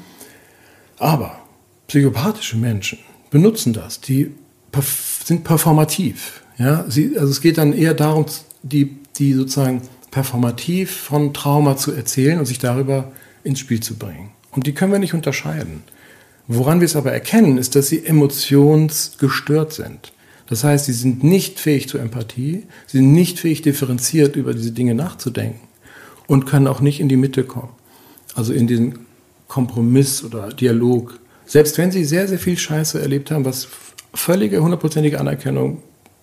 Aber psychopathische Menschen benutzen das, die perf- sind performativ. Ja? Sie, also es geht dann eher darum, die, die sozusagen performativ von Trauma zu erzählen und sich darüber ins Spiel zu bringen. Und die können wir nicht unterscheiden. Woran wir es aber erkennen, ist, dass sie emotionsgestört sind. Das heißt, sie sind nicht fähig zur Empathie, sie sind nicht fähig, differenziert über diese Dinge nachzudenken und können auch nicht in die Mitte kommen. Also in diesen Kompromiss oder Dialog. Selbst wenn sie sehr, sehr viel Scheiße erlebt haben, was völlige, hundertprozentige Anerkennung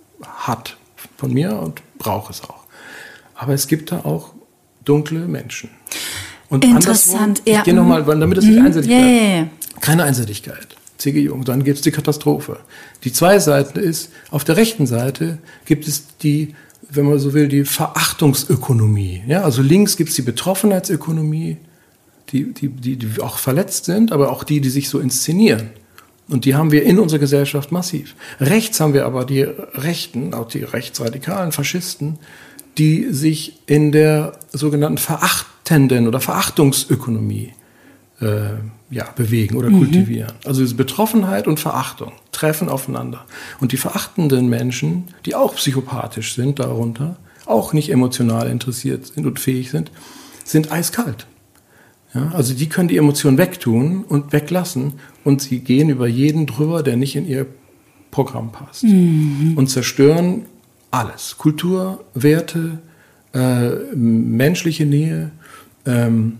hat von mir und braucht es auch. Aber es gibt da auch dunkle Menschen. Und interessant, ich ja. gehe nochmal, damit es nicht mhm. einseitig yeah, bleibt. yeah, yeah. Keine Einseitigkeit. C G Jung, dann gibt es die Katastrophe. Die zwei Seiten ist, auf der rechten Seite gibt es die, wenn man so will, die Verachtungsökonomie. Ja, also links gibt es die Betroffenheitsökonomie, die, die, die, die auch verletzt sind, aber auch die, die sich so inszenieren. Und die haben wir in unserer Gesellschaft massiv. Rechts haben wir aber die Rechten, auch die rechtsradikalen Faschisten, die sich in der sogenannten verachtenden oder Verachtungsökonomie äh, ja, bewegen oder mhm. kultivieren. Also diese Betroffenheit und Verachtung treffen aufeinander. Und die verachtenden Menschen, die auch psychopathisch sind darunter, auch nicht emotional interessiert sind und fähig sind, sind eiskalt. Ja, also die können die Emotionen wegtun und weglassen und sie gehen über jeden drüber, der nicht in ihr Programm passt. Mhm. Und zerstören alles. Kultur, Werte, äh, menschliche Nähe, ähm,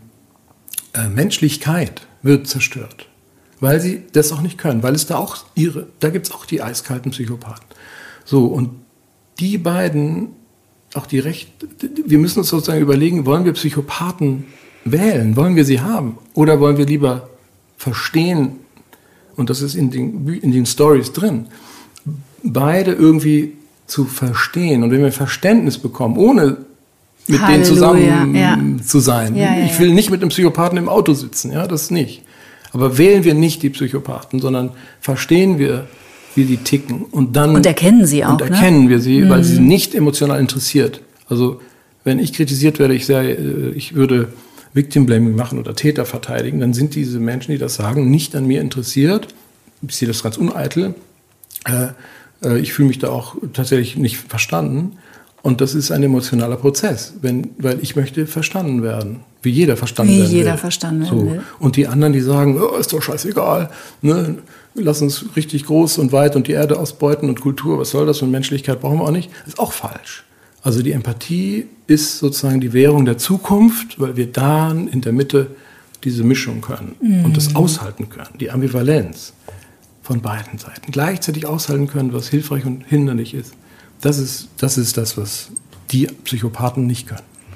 äh, Menschlichkeit wird zerstört. Weil sie das auch nicht können. Weil es da auch ihre, da gibt es auch die eiskalten Psychopathen. So, und die beiden, auch die Recht, wir müssen uns sozusagen überlegen, wollen wir Psychopathen wählen? Wollen wir sie haben? Oder wollen wir lieber verstehen, und das ist in den, in den Stories drin, beide irgendwie zu verstehen. Und wenn wir Verständnis bekommen, ohne mit Halleluja, denen zusammen ja. zu sein. Ja, ja, ich will nicht mit einem Psychopathen im Auto sitzen, ja, das nicht. Aber wählen wir nicht die Psychopathen, sondern verstehen wir, wie die ticken. Und dann und erkennen sie auch. Und erkennen ne? wir sie, mhm. weil sie sind nicht emotional interessiert. Also wenn ich kritisiert werde, ich sage, ich würde Victim Blaming machen oder Täter verteidigen, dann sind diese Menschen, die das sagen, nicht an mir interessiert. Ich sehe das ganz uneitel. Äh, ich fühle mich da auch tatsächlich nicht verstanden. Und das ist ein emotionaler Prozess, wenn, weil ich möchte verstanden werden, wie jeder verstanden wie werden will. Wie jeder verstanden werden so. will. Und die anderen, die sagen, oh, ist doch scheißegal, ne? Lass uns richtig groß und weit und die Erde ausbeuten und Kultur, was soll das und Menschlichkeit brauchen wir auch nicht. Das ist auch falsch. Also die Empathie ist sozusagen die Währung der Zukunft, weil wir dann in der Mitte diese Mischung können mm. und das aushalten können, die Ambivalenz von beiden Seiten. Gleichzeitig aushalten können, was hilfreich und hinderlich ist. Das ist, das ist das, was die Psychopathen nicht können.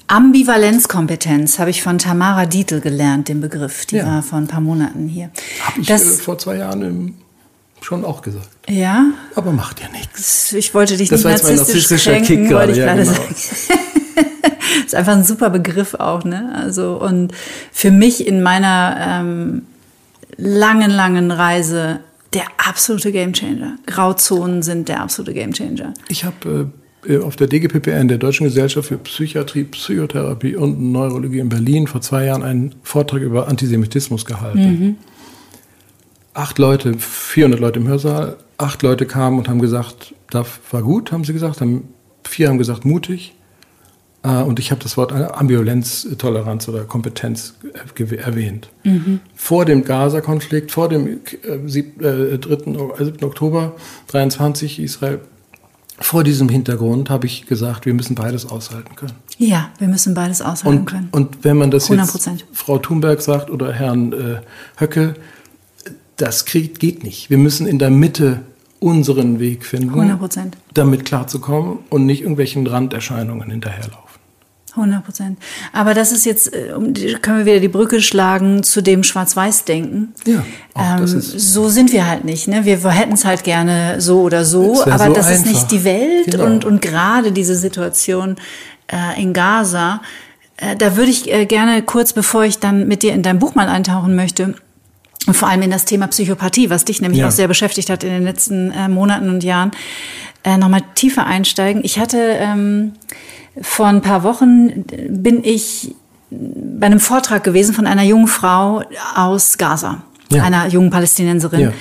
Ambivalenzkompetenz habe ich von Tamara Dietl gelernt, den Begriff. Die ja. war vor ein paar Monaten hier. Habe ich das, äh, vor zwei Jahren im, schon auch gesagt. Ja? Aber macht ja nichts. Ich wollte dich das nicht narzisstisch kränken, wollte ich ja, gerade genau. sagen. Das ist einfach ein super Begriff auch, ne? Also, und für mich in meiner ähm, langen, langen Reise der absolute Gamechanger. Grauzonen sind der absolute Gamechanger. Ich habe äh, auf der D G P P N, der Deutschen Gesellschaft für Psychiatrie, Psychotherapie und Neurologie in Berlin, vor zwei Jahren einen Vortrag über Antisemitismus gehalten. Mhm. Acht Leute, vierhundert Leute im Hörsaal, acht Leute kamen und haben gesagt, das war gut, haben sie gesagt. Vier haben gesagt, mutig. Und ich habe das Wort Ambivalenz, Toleranz oder Kompetenz erwähnt. Mhm. Vor dem Gaza-Konflikt, vor dem siebten Oktober dreiundzwanzig Israel, vor diesem Hintergrund habe ich gesagt, wir müssen beides aushalten können. Ja, wir müssen beides aushalten und, können. Und wenn man das hundert Prozent. Jetzt Frau Thunberg sagt oder Herrn äh, Höcke, das kriegt, geht nicht. Wir müssen in der Mitte unseren Weg finden, hundert Prozent. Damit klarzukommen und nicht irgendwelchen Randerscheinungen hinterherlaufen. hundert Prozent. Aber das ist jetzt, können wir wieder die Brücke schlagen zu dem Schwarz-Weiß-Denken. Ja, auch das ähm, ist so sind wir halt nicht. Ne? Wir hätten es halt gerne so oder so, aber so das einfach. Ist nicht die Welt. Genau. Und, und gerade diese Situation äh, in Gaza, äh, da würde ich äh, gerne kurz, bevor ich dann mit dir in dein Buch mal eintauchen möchte, und vor allem in das Thema Psychopathie, was dich nämlich ja. auch sehr beschäftigt hat in den letzten äh, Monaten und Jahren, äh, nochmal tiefer einsteigen. Ich hatte ähm, vor ein paar Wochen bin ich bei einem Vortrag gewesen von einer jungen Frau aus Gaza, ja. einer jungen Palästinenserin. Ja.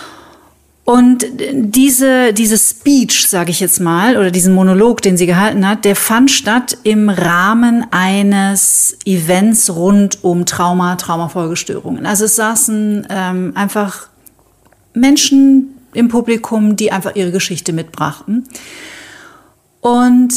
Und diese, diese Speech, sage ich jetzt mal, oder diesen Monolog, den sie gehalten hat, der fand statt im Rahmen eines Events rund um Trauma, Traumafolgestörungen. Also es saßen ähm, einfach Menschen im Publikum, die einfach ihre Geschichte mitbrachten. Und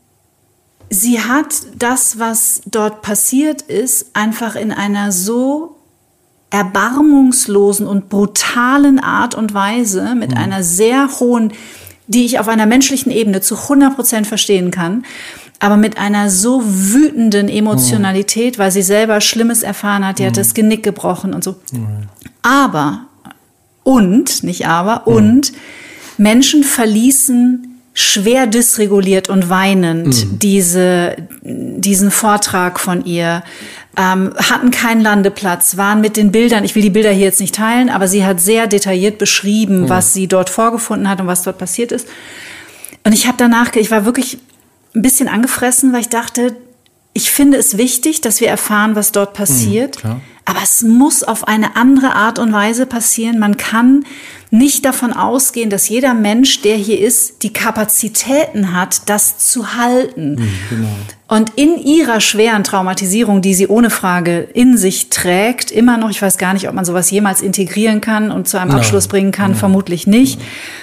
sie hat das, was dort passiert ist, einfach in einer so erbarmungslosen und brutalen Art und Weise, mit mhm. einer sehr hohen, die ich auf einer menschlichen Ebene zu hundert Prozent verstehen kann, aber mit einer so wütenden Emotionalität, mhm. weil sie selber Schlimmes erfahren hat, die mhm. hat das Genick gebrochen und so. Mhm. Aber, und, nicht aber, mhm. und Menschen verließen schwer dysreguliert und weinend mhm. diese, diesen Vortrag von ihr, ähm, hatten keinen Landeplatz, waren mit den Bildern, ich will die Bilder hier jetzt nicht teilen, aber sie hat sehr detailliert beschrieben, mhm. was sie dort vorgefunden hat und was dort passiert ist. Und ich habe danach, ich war wirklich ein bisschen angefressen, weil ich dachte, ich finde es wichtig, dass wir erfahren, was dort passiert, mhm, aber es muss auf eine andere Art und Weise passieren. Man kann nicht davon ausgehen, dass jeder Mensch, der hier ist, die Kapazitäten hat, das zu halten. Mhm, genau. Und in ihrer schweren Traumatisierung, die sie ohne Frage in sich trägt, immer noch, ich weiß gar nicht, ob man sowas jemals integrieren kann und zu einem Nein. Abschluss bringen kann, Nein. vermutlich nicht,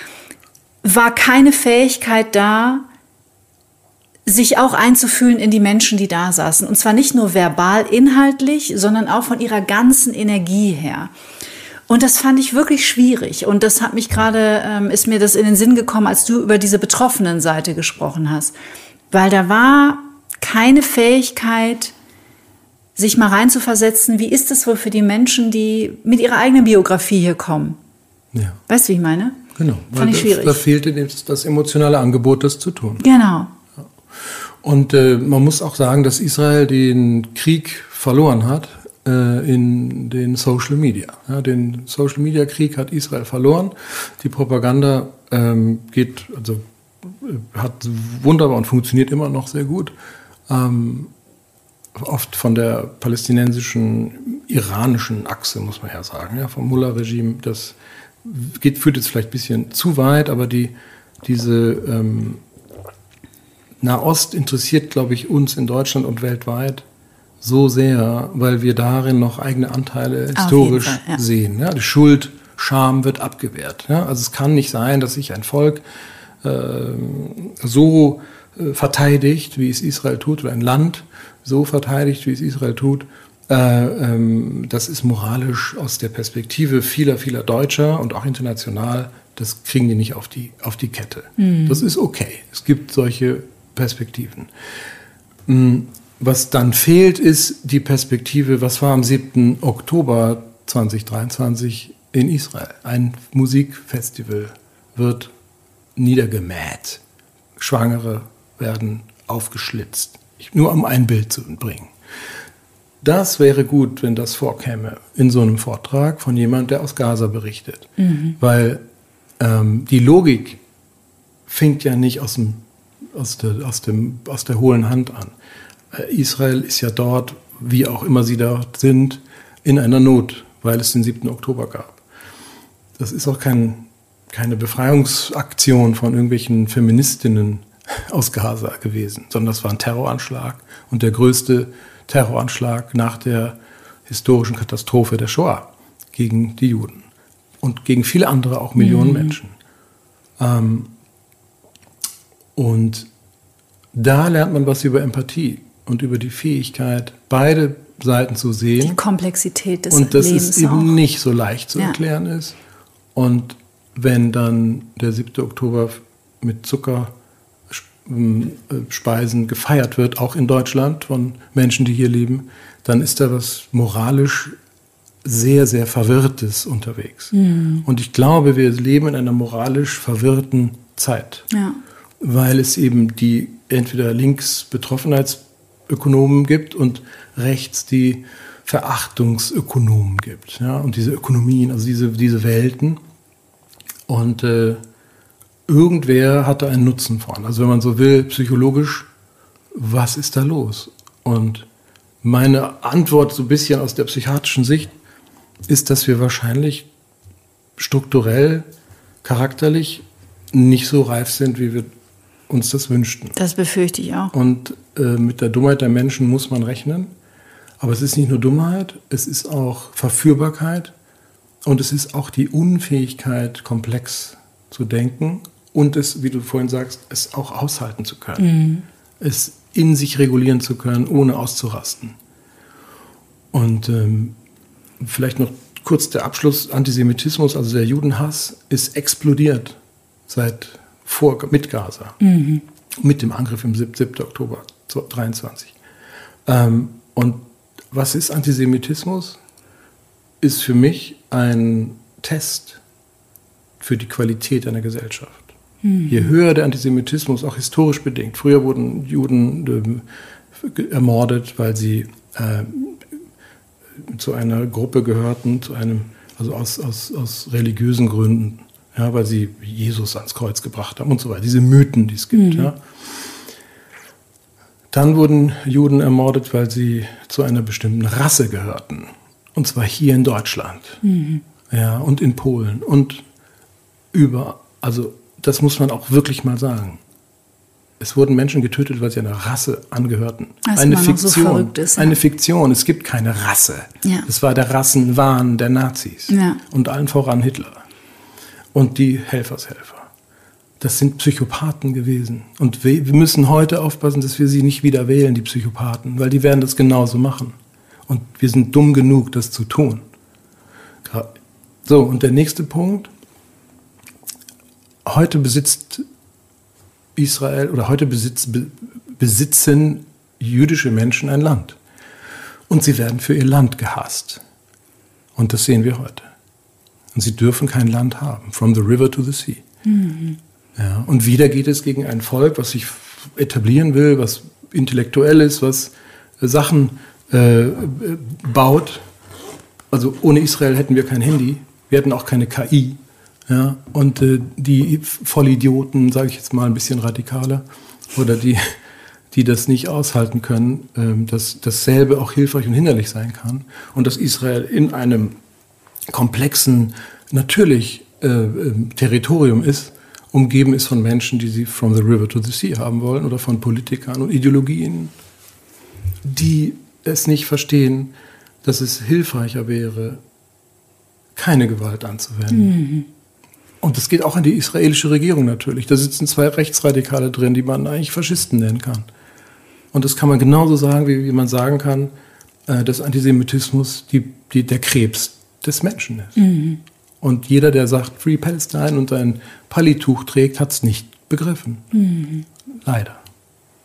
war keine Fähigkeit da, sich auch einzufühlen in die Menschen, die da saßen. Und zwar nicht nur verbal, inhaltlich, sondern auch von ihrer ganzen Energie her. Und das fand ich wirklich schwierig. Und das hat mich gerade, ähm, ist mir das in den Sinn gekommen, als du über diese betroffenen Seite gesprochen hast. Weil da war keine Fähigkeit, sich mal reinzuversetzen, wie ist es wohl für die Menschen, die mit ihrer eigenen Biografie hier kommen? Ja. Weißt du, wie ich meine? Genau. Fand ich schwierig. Da fehlte das, das emotionale Angebot, das zu tun. Genau. Und äh, man muss auch sagen, dass Israel den Krieg verloren hat äh, in den Social Media. Ja, den Social Media Krieg hat Israel verloren. Die Propaganda ähm, geht, also äh, hat wunderbar und funktioniert immer noch sehr gut. Ähm, oft von der palästinensischen, iranischen Achse, muss man ja sagen, ja, vom Mullah-Regime. Das geht, führt jetzt vielleicht ein bisschen zu weit, aber die diese ähm, Nahost interessiert, glaube ich, uns in Deutschland und weltweit so sehr, weil wir darin noch eigene Anteile historisch Fall, ja. sehen. Ja, die Schuld, Scham wird abgewehrt. Ja, also es kann nicht sein, dass sich ein Volk äh, so äh, verteidigt, wie es Israel tut, oder ein Land so verteidigt, wie es Israel tut. Äh, ähm, das ist moralisch aus der Perspektive vieler, vieler Deutscher und auch international, das kriegen die nicht auf die, auf die Kette. Mhm. Das ist okay. Es gibt solche Perspektiven. was dann fehlt, ist die Perspektive, was war am siebten Oktober zweitausenddreiundzwanzig in Israel. Ein Musikfestival wird niedergemäht. Schwangere werden aufgeschlitzt. Nur um ein Bild zu bringen. Das wäre gut, wenn das vorkäme in so einem Vortrag von jemand, der aus Gaza berichtet. Mhm. Weil ähm, die Logik fängt ja nicht aus, dem, aus, der, aus, dem, aus der hohlen Hand an. Äh, Israel ist ja dort, wie auch immer sie dort sind, in einer Not, weil es den siebten Oktober gab. Das ist auch kein, keine Befreiungsaktion von irgendwelchen Feministinnen aus Gaza gewesen, sondern das war ein Terroranschlag und der größte Terroranschlag nach der historischen Katastrophe der Shoah gegen die Juden und gegen viele andere, auch Millionen mhm. Menschen. Ähm, und da lernt man was über Empathie und über die Fähigkeit, beide Seiten zu sehen. Die Komplexität des und dass Lebens es eben auch nicht so leicht zu ja. erklären ist. Und wenn dann der siebte Oktober mit Zucker Speisen gefeiert wird, auch in Deutschland von Menschen, die hier leben, dann ist da was moralisch sehr, sehr Verwirrtes unterwegs. Mhm. Und ich glaube, wir leben in einer moralisch verwirrten Zeit, ja. weil es eben die entweder links Betroffenheitsökonomen gibt und rechts die Verachtungsökonomen gibt. Ja? Und diese Ökonomien, also diese, diese Welten. Und äh, irgendwer hat da einen Nutzen von. Also wenn man so will, psychologisch, was ist da los? Und meine Antwort so ein bisschen aus der psychiatrischen Sicht ist, dass wir wahrscheinlich strukturell, charakterlich nicht so reif sind, wie wir uns das wünschten. Das befürchte ich auch. Und äh, mit der Dummheit der Menschen muss man rechnen. Aber es ist nicht nur Dummheit, es ist auch Verführbarkeit und es ist auch die Unfähigkeit, komplex zu denken. Und es, wie du vorhin sagst, es auch aushalten zu können. Mhm. Es in sich regulieren zu können, ohne auszurasten. Und ähm, vielleicht noch kurz der Abschluss. Antisemitismus, also der Judenhass, ist explodiert seit vor, mit Gaza. Mhm. Mit dem Angriff im siebten Oktober zweitausenddreiundzwanzig. Ähm, und was ist Antisemitismus? Ist für mich ein Test für die Qualität einer Gesellschaft. Je höher der Antisemitismus, auch historisch bedingt. Früher wurden Juden äh, ermordet, weil sie äh, zu einer Gruppe gehörten, zu einem, also aus, aus, aus religiösen Gründen, ja, weil sie Jesus ans Kreuz gebracht haben und so weiter. Diese Mythen, die es gibt. Mhm. Ja. Dann wurden Juden ermordet, weil sie zu einer bestimmten Rasse gehörten. Und zwar hier in Deutschland. Mhm. Ja, und in Polen und über, also das muss man auch wirklich mal sagen. Es wurden Menschen getötet, weil sie einer Rasse angehörten. Was eine immer Fiktion, noch so verrückt ist, ja. Eine Fiktion. Es gibt keine Rasse. Ja. Das war der Rassenwahn der Nazis. Ja. Und allen voran Hitler. Und die Helfershelfer. Das sind Psychopathen gewesen. Und wir, wir müssen heute aufpassen, dass wir sie nicht wieder wählen, die Psychopathen. Weil die werden das genauso machen. Und wir sind dumm genug, das zu tun. So, und der nächste Punkt. Heute besitzt Israel oder heute besitzt, be, besitzen jüdische Menschen ein Land. Und sie werden für ihr Land gehasst. Und das sehen wir heute. Und sie dürfen kein Land haben. From the river to the sea. Mhm. Ja, und wieder geht es gegen ein Volk, was sich etablieren will, was intellektuell ist, was Sachen äh, baut. Also ohne Israel hätten wir kein Handy. Wir hätten auch keine K I. Ja, und äh, die Vollidioten, sage ich jetzt mal ein bisschen radikaler, oder die, die das nicht aushalten können, äh, dass dasselbe auch hilfreich und hinderlich sein kann. Und dass Israel in einem komplexen, natürlich äh, äh, Territorium ist, umgeben ist von Menschen, die sie from the river to the sea haben wollen, oder von Politikern und Ideologien, die es nicht verstehen, dass es hilfreicher wäre, keine Gewalt anzuwenden. Mhm. Und das geht auch an die israelische Regierung natürlich. Da sitzen zwei Rechtsradikale drin, die man eigentlich Faschisten nennen kann. Und das kann man genauso sagen, wie, wie man sagen kann, äh, dass Antisemitismus die, die, der Krebs des Menschen ist. Mhm. Und jeder, der sagt Free Palestine und ein Pallituch trägt, hat es nicht begriffen. Mhm. Leider.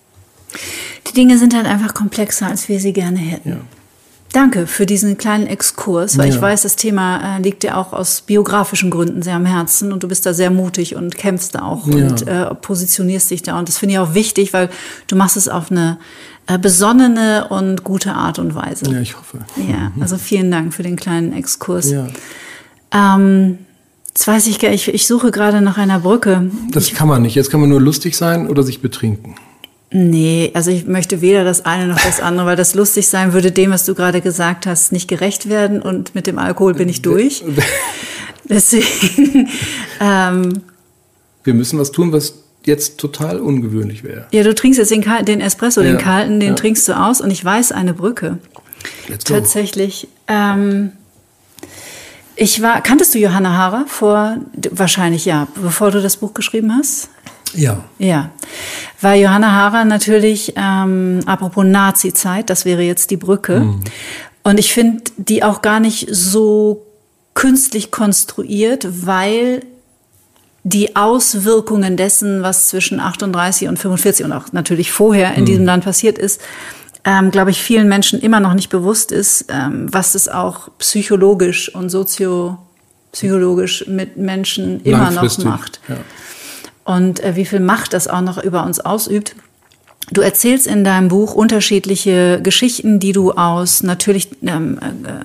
Die Dinge sind halt einfach komplexer, als wir sie gerne hätten. Ja. Danke für diesen kleinen Exkurs, weil Ja. ich weiß, das Thema äh, liegt dir auch aus biografischen Gründen sehr am Herzen und du bist da sehr mutig und kämpfst da auch Ja. und äh, positionierst dich da. Und das finde ich auch wichtig, weil du machst es auf eine äh, besonnene und gute Art und Weise. Ja, ich hoffe. Ja, also vielen Dank für den kleinen Exkurs. Ja. Ähm, jetzt weiß ich gar ich, ich suche gerade nach einer Brücke. Das kann man nicht. Jetzt kann man nur lustig sein oder sich betrinken. Nee, also ich möchte weder das eine noch das andere, weil das lustig sein würde dem, was du gerade gesagt hast, nicht gerecht werden und mit dem Alkohol bin ich durch. Deswegen, ähm, Wir müssen was tun, was jetzt total ungewöhnlich wäre. ja, du trinkst jetzt den, Kal- den Espresso, Ja, den kalten, den ja. trinkst du aus und ich weiß eine Brücke. Let's go. Tatsächlich. Ähm, ich war, kanntest du Johanna Haarer vor, wahrscheinlich ja, bevor du das Buch geschrieben hast? Ja. Ja, weil Johanna Haarer natürlich, ähm, apropos Nazi-Zeit, das wäre jetzt die Brücke. Mhm. Und ich finde die auch gar nicht so künstlich konstruiert, weil die Auswirkungen dessen, was zwischen achtunddreißig und fünfundvierzig und auch natürlich vorher in mhm. diesem Land passiert ist, ähm, glaube ich, vielen Menschen immer noch nicht bewusst ist, ähm, was es auch psychologisch und soziopsychologisch mit Menschen immer noch macht. Ja. Und äh, wie viel Macht das auch noch über uns ausübt. Du erzählst in deinem Buch unterschiedliche Geschichten, die du aus natürlich ähm, äh,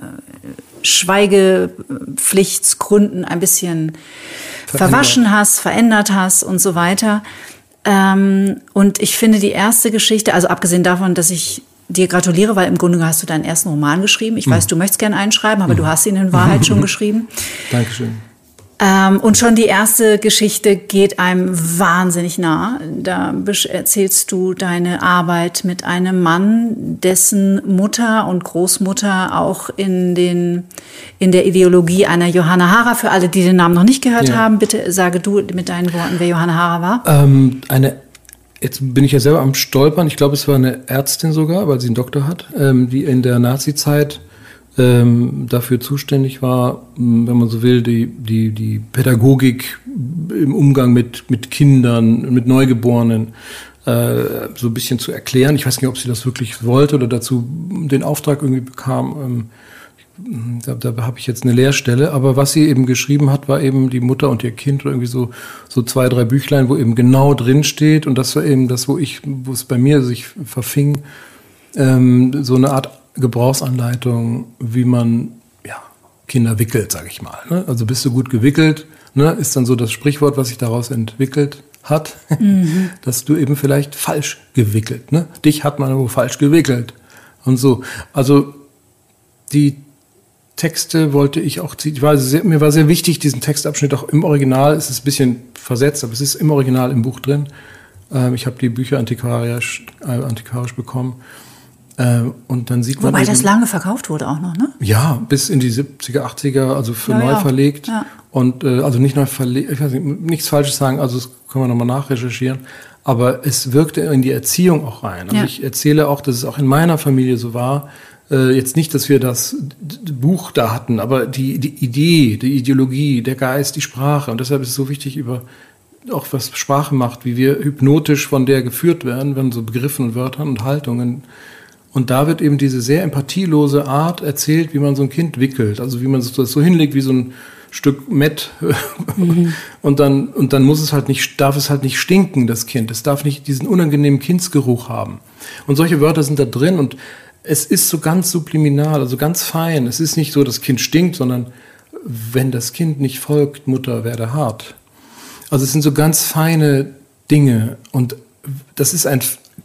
Schweigepflichtsgründen ein bisschen verändert. verwaschen hast, verändert hast und so weiter. Ähm, und ich finde die erste Geschichte, also abgesehen davon, dass ich dir gratuliere, weil im Grunde hast du deinen ersten Roman geschrieben. Ich mhm. weiß, du möchtest gerne einschreiben, aber mhm. du hast ihn in Wahrheit schon geschrieben. Dankeschön. Ähm, und schon die erste Geschichte geht einem wahnsinnig nah. Da erzählst du deine Arbeit mit einem Mann, dessen Mutter und Großmutter auch in, den, in der Ideologie einer Johanna Haarer, für alle, die den Namen noch nicht gehört ja. haben, bitte sage du mit deinen Worten, wer Johanna Haarer war. Ähm, eine, jetzt bin ich ja selber am Stolpern. Ich glaube, es war eine Ärztin sogar, weil sie einen Doktor hat, ähm, die in der Nazi-Zeit Ähm, dafür zuständig war, wenn man so will, die, die, die Pädagogik im Umgang mit, mit Kindern, mit Neugeborenen äh, so ein bisschen zu erklären. Ich weiß nicht, ob sie das wirklich wollte oder dazu den Auftrag irgendwie bekam. Ähm, da da habe ich jetzt eine Leerstelle. Aber was sie eben geschrieben hat, war eben die Mutter und ihr Kind oder irgendwie so, so zwei, drei Büchlein, wo eben genau drin steht. Und das war eben das, wo ich, wo es bei mir sich verfing, ähm, so eine Art Gebrauchsanleitung, wie man ja, Kinder wickelt, sage ich mal. Ne? Also bist du gut gewickelt, ne? Ist dann so das Sprichwort, was sich daraus entwickelt hat, mhm. dass du eben vielleicht falsch gewickelt. Ne? Dich hat man irgendwo falsch gewickelt und so. Also die Texte wollte ich auch, ich war sehr, mir war sehr wichtig, diesen Textabschnitt auch im Original, es ist ein bisschen versetzt, aber es ist im Original im Buch drin. Ähm, ich habe die Bücher antiquarisch, äh, antiquarisch bekommen. Und dann sieht man Wobei eben, das lange verkauft wurde auch noch, ne? Ja, bis in die siebziger, achtziger, also für ja, neu ja. verlegt. Ja. Und äh, also nicht neu verlegt, ich weiß nicht, nichts Falsches sagen, also das können wir nochmal nachrecherchieren. Aber es wirkte in die Erziehung auch rein. Also ja. ich erzähle auch, dass es auch in meiner Familie so war. Äh, jetzt nicht, dass wir das Buch da hatten, aber die, die Idee, die Ideologie, der Geist, die Sprache. Und deshalb ist es so wichtig, über auch was Sprache macht, wie wir hypnotisch von der geführt werden, wenn so Begriffen und Wörtern und Haltungen. Und da wird eben diese sehr empathielose Art erzählt, wie man so ein Kind wickelt. Also wie man das so hinlegt, wie so ein Stück Mett. Mhm. Und dann, und dann muss es halt nicht, darf es halt nicht stinken, das Kind. Es darf nicht diesen unangenehmen Kindsgeruch haben. Und solche Wörter sind da drin und es ist so ganz subliminal, also ganz fein. Es ist nicht so, das Kind stinkt, sondern wenn das Kind nicht folgt, Mutter werde hart. Also es sind so ganz feine Dinge und das ist ein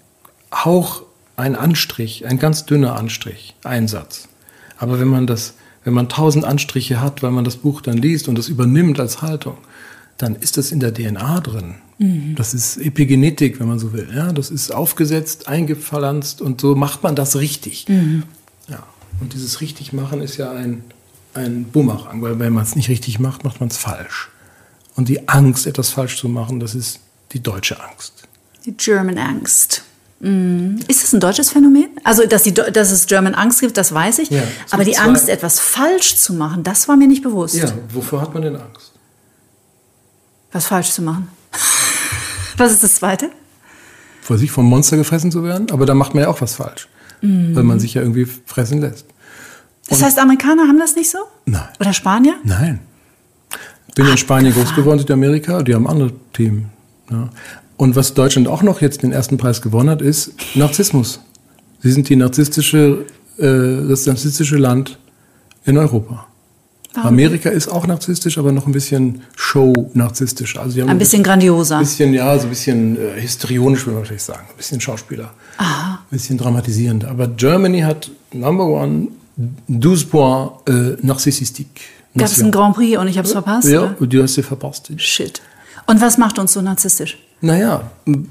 Hauch, ein Anstrich, ein ganz dünner Anstrich, ein Satz. Aber wenn man das, wenn man tausend Anstriche hat, weil man das Buch dann liest und das übernimmt als Haltung, dann ist das in der D N A drin. Mhm. Das ist Epigenetik, wenn man so will. Ja, das ist aufgesetzt, eingepflanzt und so macht man das richtig. Mhm. Ja, und dieses richtig machen ist ja ein, ein Bumerang, weil wenn man es nicht richtig macht, macht man es falsch. Und die Angst, etwas falsch zu machen, das ist die deutsche Angst. Die German Angst. Mm. Ist das ein deutsches Phänomen? Also, dass, die, dass es German Angst gibt, das weiß ich. Ja, aber die Angst, etwas falsch zu machen, das war mir nicht bewusst. Ja, wovor hat man denn Angst? Was falsch zu machen. Was ist das Zweite? vor sich vom Monster gefressen zu werden, aber da macht man ja auch was falsch, mhm. weil man sich ja irgendwie fressen lässt. Das heißt, Amerikaner haben das nicht so? Nein. Oder Spanier? Nein. Ich bin Ach, in Spanien groß geworden, Südamerika, die haben andere Themen. Ja. Und was Deutschland auch noch jetzt den ersten Preis gewonnen hat, ist Narzissmus. Sie sind die narzisstische, äh, das narzisstische Land in Europa. Warum? Amerika ist auch narzisstisch, aber noch ein bisschen Show-narzisstisch. Also ein bisschen grandioser. Ein bisschen, ja, so ein bisschen äh, histrionisch, würde man vielleicht sagen. Ein bisschen Schauspieler. Aha. Ein bisschen dramatisierend. Aber Germany hat Number One douze points äh, narzissistique. Gab es einen Grand Prix und ich habe es verpasst? Ja, oder? Du hast sie verpasst. Shit. Und was macht uns so narzisstisch? Naja,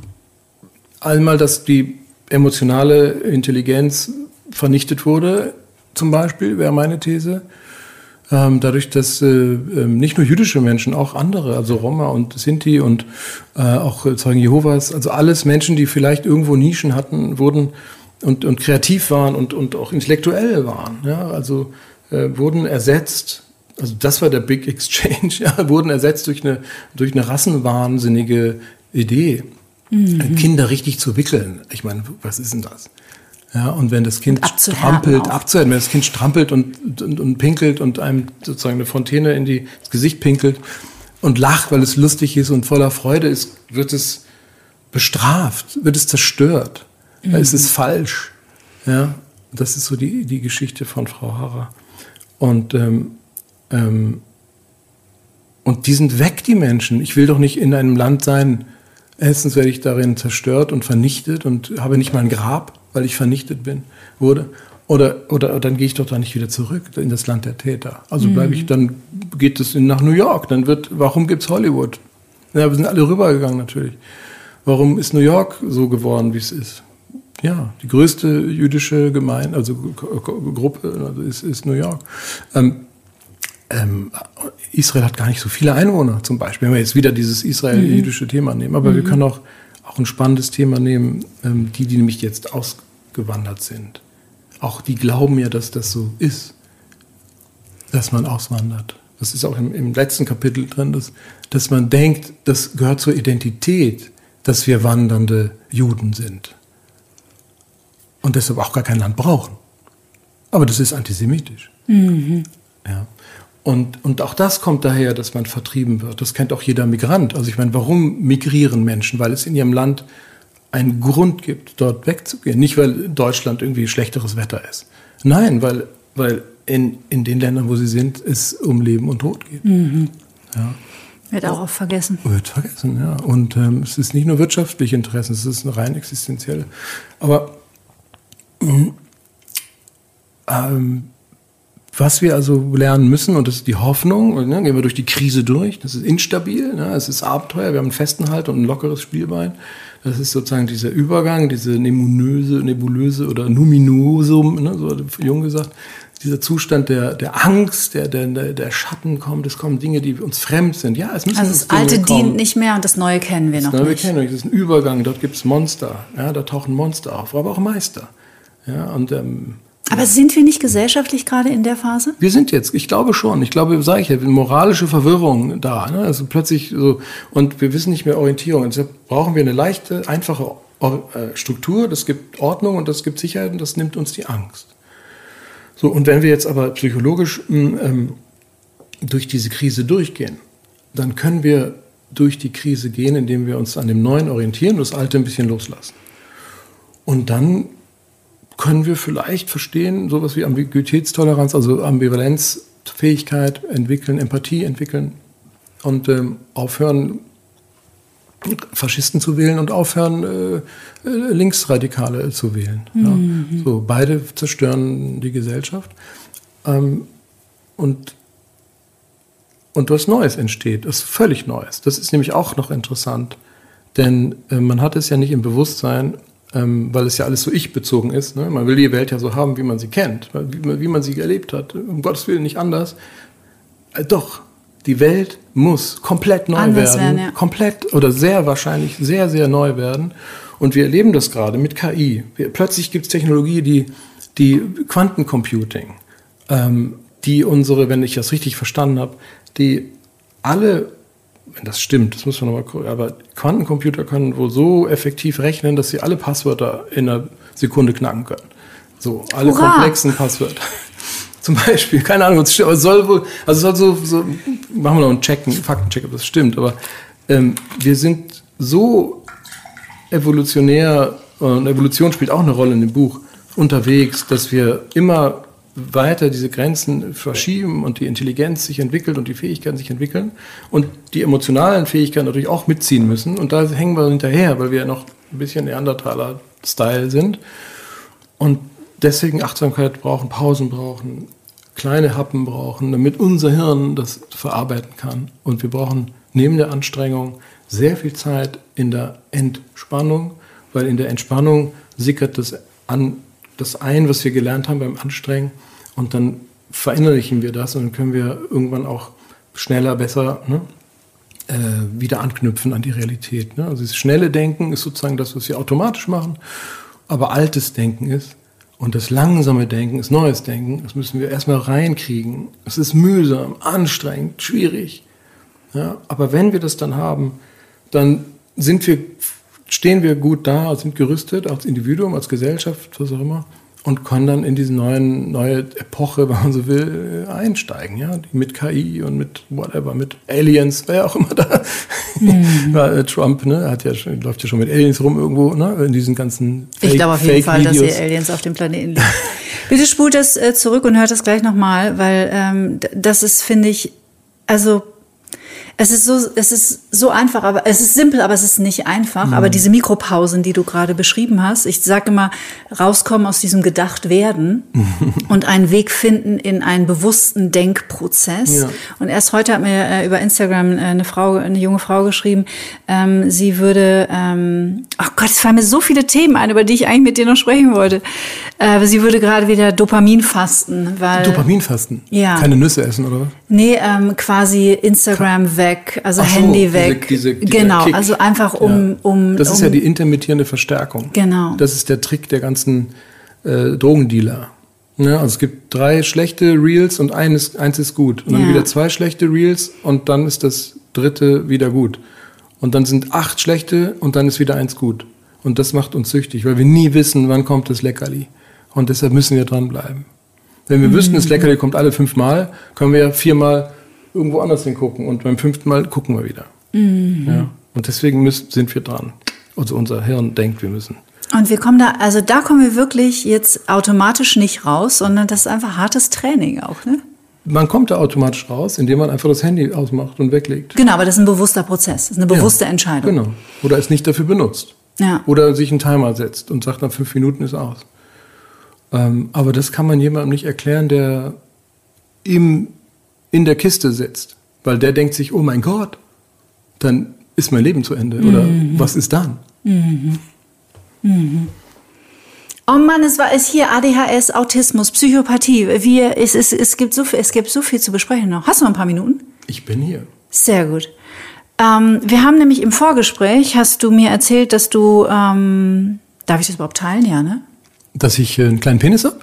einmal, dass die emotionale Intelligenz vernichtet wurde, zum Beispiel, wäre meine These. Ähm, dadurch, dass äh, nicht nur jüdische Menschen, auch andere, also Roma und Sinti und äh, auch Zeugen Jehovas, also alles Menschen, die vielleicht irgendwo Nischen hatten, wurden und, und kreativ waren und, und auch intellektuell waren. Ja? Also äh, wurden ersetzt, also das war der Big Exchange, ja? Wurden ersetzt durch eine, durch eine rassenwahnsinnige Idee, mhm. Kinder richtig zu wickeln. Ich meine, was ist denn das? Ja, und wenn das Kind strampelt, abzuhärten, wenn das Kind strampelt und, und, und pinkelt und einem sozusagen eine Fontäne in die, ins Gesicht pinkelt und lacht, weil es lustig ist und voller Freude ist, wird es bestraft, wird es zerstört. Mhm. Es ist falsch. Ja, das ist so die, die Geschichte von Frau Harrer. Und, ähm, ähm, und die sind weg, die Menschen. Ich will doch nicht in einem Land sein, erstens werde ich darin zerstört und vernichtet und habe nicht mal ein Grab, weil ich vernichtet bin, wurde. Oder, oder dann gehe ich doch da nicht wieder zurück in das Land der Täter. Also bleibe ich, dann geht es nach New York. Dann wird, warum gibt's Hollywood? Ja, wir sind alle rübergegangen natürlich. Warum ist New York so geworden, wie es ist? Ja, die größte jüdische Gemeinde, also Gruppe, also ist, ist New York. Ähm, ähm, Israel hat gar nicht so viele Einwohner, zum Beispiel, wenn wir jetzt wieder dieses israel-jüdische Thema nehmen. Aber mhm. wir können auch, auch ein spannendes Thema nehmen, ähm, die, die nämlich jetzt ausgewandert sind. Auch die glauben ja, dass das so ist, dass man auswandert. Das ist auch im, im letzten Kapitel drin, dass, dass man denkt, das gehört zur Identität, dass wir wandernde Juden sind. Und deshalb auch gar kein Land brauchen. Aber das ist antisemitisch. Mhm. Ja. Und, und auch das kommt daher, dass man vertrieben wird. Das kennt auch jeder Migrant. Also ich meine, warum migrieren Menschen? Weil es in ihrem Land einen Grund gibt, dort wegzugehen. Nicht, weil Deutschland irgendwie schlechteres Wetter ist. Nein, weil, weil in, in den Ländern, wo sie sind, es um Leben und Tod geht. Mhm. Ja. Wird auch oft vergessen. Wird vergessen, ja. Und ähm, es ist nicht nur wirtschaftliche Interessen, es ist eine rein existenzielle. Aber ähm, was wir also lernen müssen, und das ist die Hoffnung, ne, gehen wir durch die Krise durch, das ist instabil, ne, es ist Abenteuer, wir haben einen festen Halt und ein lockeres Spielbein. Das ist sozusagen dieser Übergang, diese nebulöse, nebulöse oder Numinosum, ne, so hat Jung gesagt, dieser Zustand der, der Angst, der, der, der Schatten kommt, es kommen Dinge, die uns fremd sind. Ja, es müssen also das Dinge Alte kommen. Dient nicht mehr und das Neue kennen wir das noch Neue nicht. Kennen wir nicht. Das ist ein Übergang, dort gibt es Monster, ja, da tauchen Monster auf, aber auch Meister. Ja, und, ähm, aber sind wir nicht gesellschaftlich gerade in der Phase? Wir sind jetzt, ich glaube schon. Ich glaube, sage ich ja, moralische Verwirrung da. Ne? Also plötzlich so, und wir wissen nicht mehr Orientierung. Und deshalb brauchen wir eine leichte, einfache Struktur. Das gibt Ordnung und das gibt Sicherheit und das nimmt uns die Angst. So, und wenn wir jetzt aber psychologisch ähm, durch diese Krise durchgehen, dann können wir durch die Krise gehen, indem wir uns an dem Neuen orientieren und das Alte ein bisschen loslassen. Und dann können wir vielleicht verstehen, sowas wie Ambiguitätstoleranz, also Ambivalenzfähigkeit entwickeln, Empathie entwickeln und ähm, aufhören, Faschisten zu wählen und aufhören, äh, Linksradikale zu wählen. Mhm. Ja. So, beide zerstören die Gesellschaft. Ähm, und, und was Neues entsteht, was völlig Neues. Das ist nämlich auch noch interessant, denn äh, man hat es ja nicht im Bewusstsein, Ähm, weil es ja alles so ich-bezogen ist. Ne? Man will die Welt ja so haben, wie man sie kennt, wie, wie man sie erlebt hat. Um Gottes Willen nicht anders. Äh, doch, die Welt muss komplett neu anders werden. werden ja. Komplett oder sehr wahrscheinlich sehr, sehr neu werden. Und wir erleben das gerade mit K I. Wir, plötzlich gibt es Technologie, die, die Quantencomputing, ähm, die unsere, wenn ich das richtig verstanden habe, die alle wenn das stimmt, das muss man nochmal gucken, aber Quantencomputer können wohl so effektiv rechnen, dass sie alle Passwörter in einer Sekunde knacken können. So, alle Hurra! komplexen Passwörter. Zum Beispiel, keine Ahnung, aber es soll wohl, also es soll so, so, machen wir noch einen Check, einen Faktencheck, ob das stimmt, aber ähm, wir sind so evolutionär, und Evolution spielt auch eine Rolle in dem Buch, unterwegs, dass wir immer weiter diese Grenzen verschieben und die Intelligenz sich entwickelt und die Fähigkeiten sich entwickeln und die emotionalen Fähigkeiten natürlich auch mitziehen müssen. Und da hängen wir hinterher, weil wir noch ein bisschen Neandertaler-Style sind. Und deswegen Achtsamkeit brauchen, Pausen brauchen, kleine Happen brauchen, damit unser Hirn das verarbeiten kann. Und wir brauchen neben der Anstrengung sehr viel Zeit in der Entspannung, weil in der Entspannung sickert das an, das ein, was wir gelernt haben beim Anstrengen, und dann verinnerlichen wir das und dann können wir irgendwann auch schneller, besser ne, äh, wieder anknüpfen an die Realität. Ne? Also das schnelle Denken ist sozusagen das, was wir automatisch machen, aber altes Denken ist, und das langsame Denken ist neues Denken. Das müssen wir erstmal reinkriegen. Es ist mühsam, anstrengend, schwierig. Ja? Aber wenn wir das dann haben, dann sind wir, stehen wir gut da, sind gerüstet, als Individuum, als Gesellschaft, was auch immer, und können dann in diese neuen, neue Epoche, wenn man so will, einsteigen, ja, mit K I und mit whatever, mit Aliens, wer auch immer da. Mhm. ja, Trump, ne, hat ja schon, läuft ja schon mit Aliens rum irgendwo, ne, in diesen ganzen Fake, Ich glaube auf jeden Fall, Fake-Videos. dass die Aliens auf dem Planeten liegen. Bitte spult das äh, zurück und hört das gleich nochmal, weil ähm, das ist, finde ich, also Es ist so, es ist so einfach, aber es ist simpel, aber es ist nicht einfach. Mhm. Aber diese Mikropausen, die du gerade beschrieben hast, ich sage immer, rauskommen aus diesem Gedachtwerden und einen Weg finden in einen bewussten Denkprozess. Ja. Und erst heute hat mir äh, über Instagram äh, eine Frau, eine junge Frau geschrieben, ähm, sie würde, ähm, oh Gott, es fallen mir so viele Themen ein, über die ich eigentlich mit dir noch sprechen wollte. Äh, sie würde gerade wieder Dopamin fasten, weil Dopamin fasten? Ja. Keine Nüsse essen, oder was? Nee, ähm, quasi Instagram weg, also Ach so, Handy weg. Diese, diese, genau, Kick. also einfach um, ja. um. Das ist um, ja die intermittierende Verstärkung. Genau. Das ist der Trick der ganzen äh, Drogendealer. Ja, also es gibt drei schlechte Reels und eines, eins ist gut. Und dann ja. wieder zwei schlechte Reels und dann ist das dritte wieder gut. Und dann sind acht schlechte und dann ist wieder eins gut. Und das macht uns süchtig, weil wir nie wissen, wann kommt das Leckerli. Und deshalb müssen wir dranbleiben. Wenn wir mhm. wüssten, das Leckerli kommt alle fünfmal, können wir ja viermal irgendwo anders hingucken und beim fünften Mal gucken wir wieder. Mhm. Ja. Und deswegen müssen, sind wir dran. Also unser Hirn denkt, wir müssen. Und wir kommen da, also da kommen wir wirklich jetzt automatisch nicht raus, sondern das ist einfach hartes Training auch, ne? Man kommt da automatisch raus, indem man einfach das Handy ausmacht und weglegt. Genau, aber das ist ein bewusster Prozess, das ist eine bewusste ja, Entscheidung. Genau. Oder es nicht dafür benutzt. Ja. Oder sich einen Timer setzt und sagt, nach fünf Minuten ist aus. Ähm, aber das kann man jemandem nicht erklären, der im, in der Kiste sitzt. Weil der denkt sich, oh mein Gott, dann ist mein Leben zu Ende. Oder mhm. was ist dann? Mhm. Mhm. Oh Mann, es war es hier A D H S, Autismus, Psychopathie. Wir, es, es, es, gibt so viel, es gibt so viel zu besprechen noch. Hast du noch ein paar Minuten? Ich bin hier. Sehr gut. Ähm, wir haben nämlich im Vorgespräch, hast du mir erzählt, dass du, ähm, darf ich das überhaupt teilen? Ja, ne? Dass ich äh, einen kleinen Penis habe?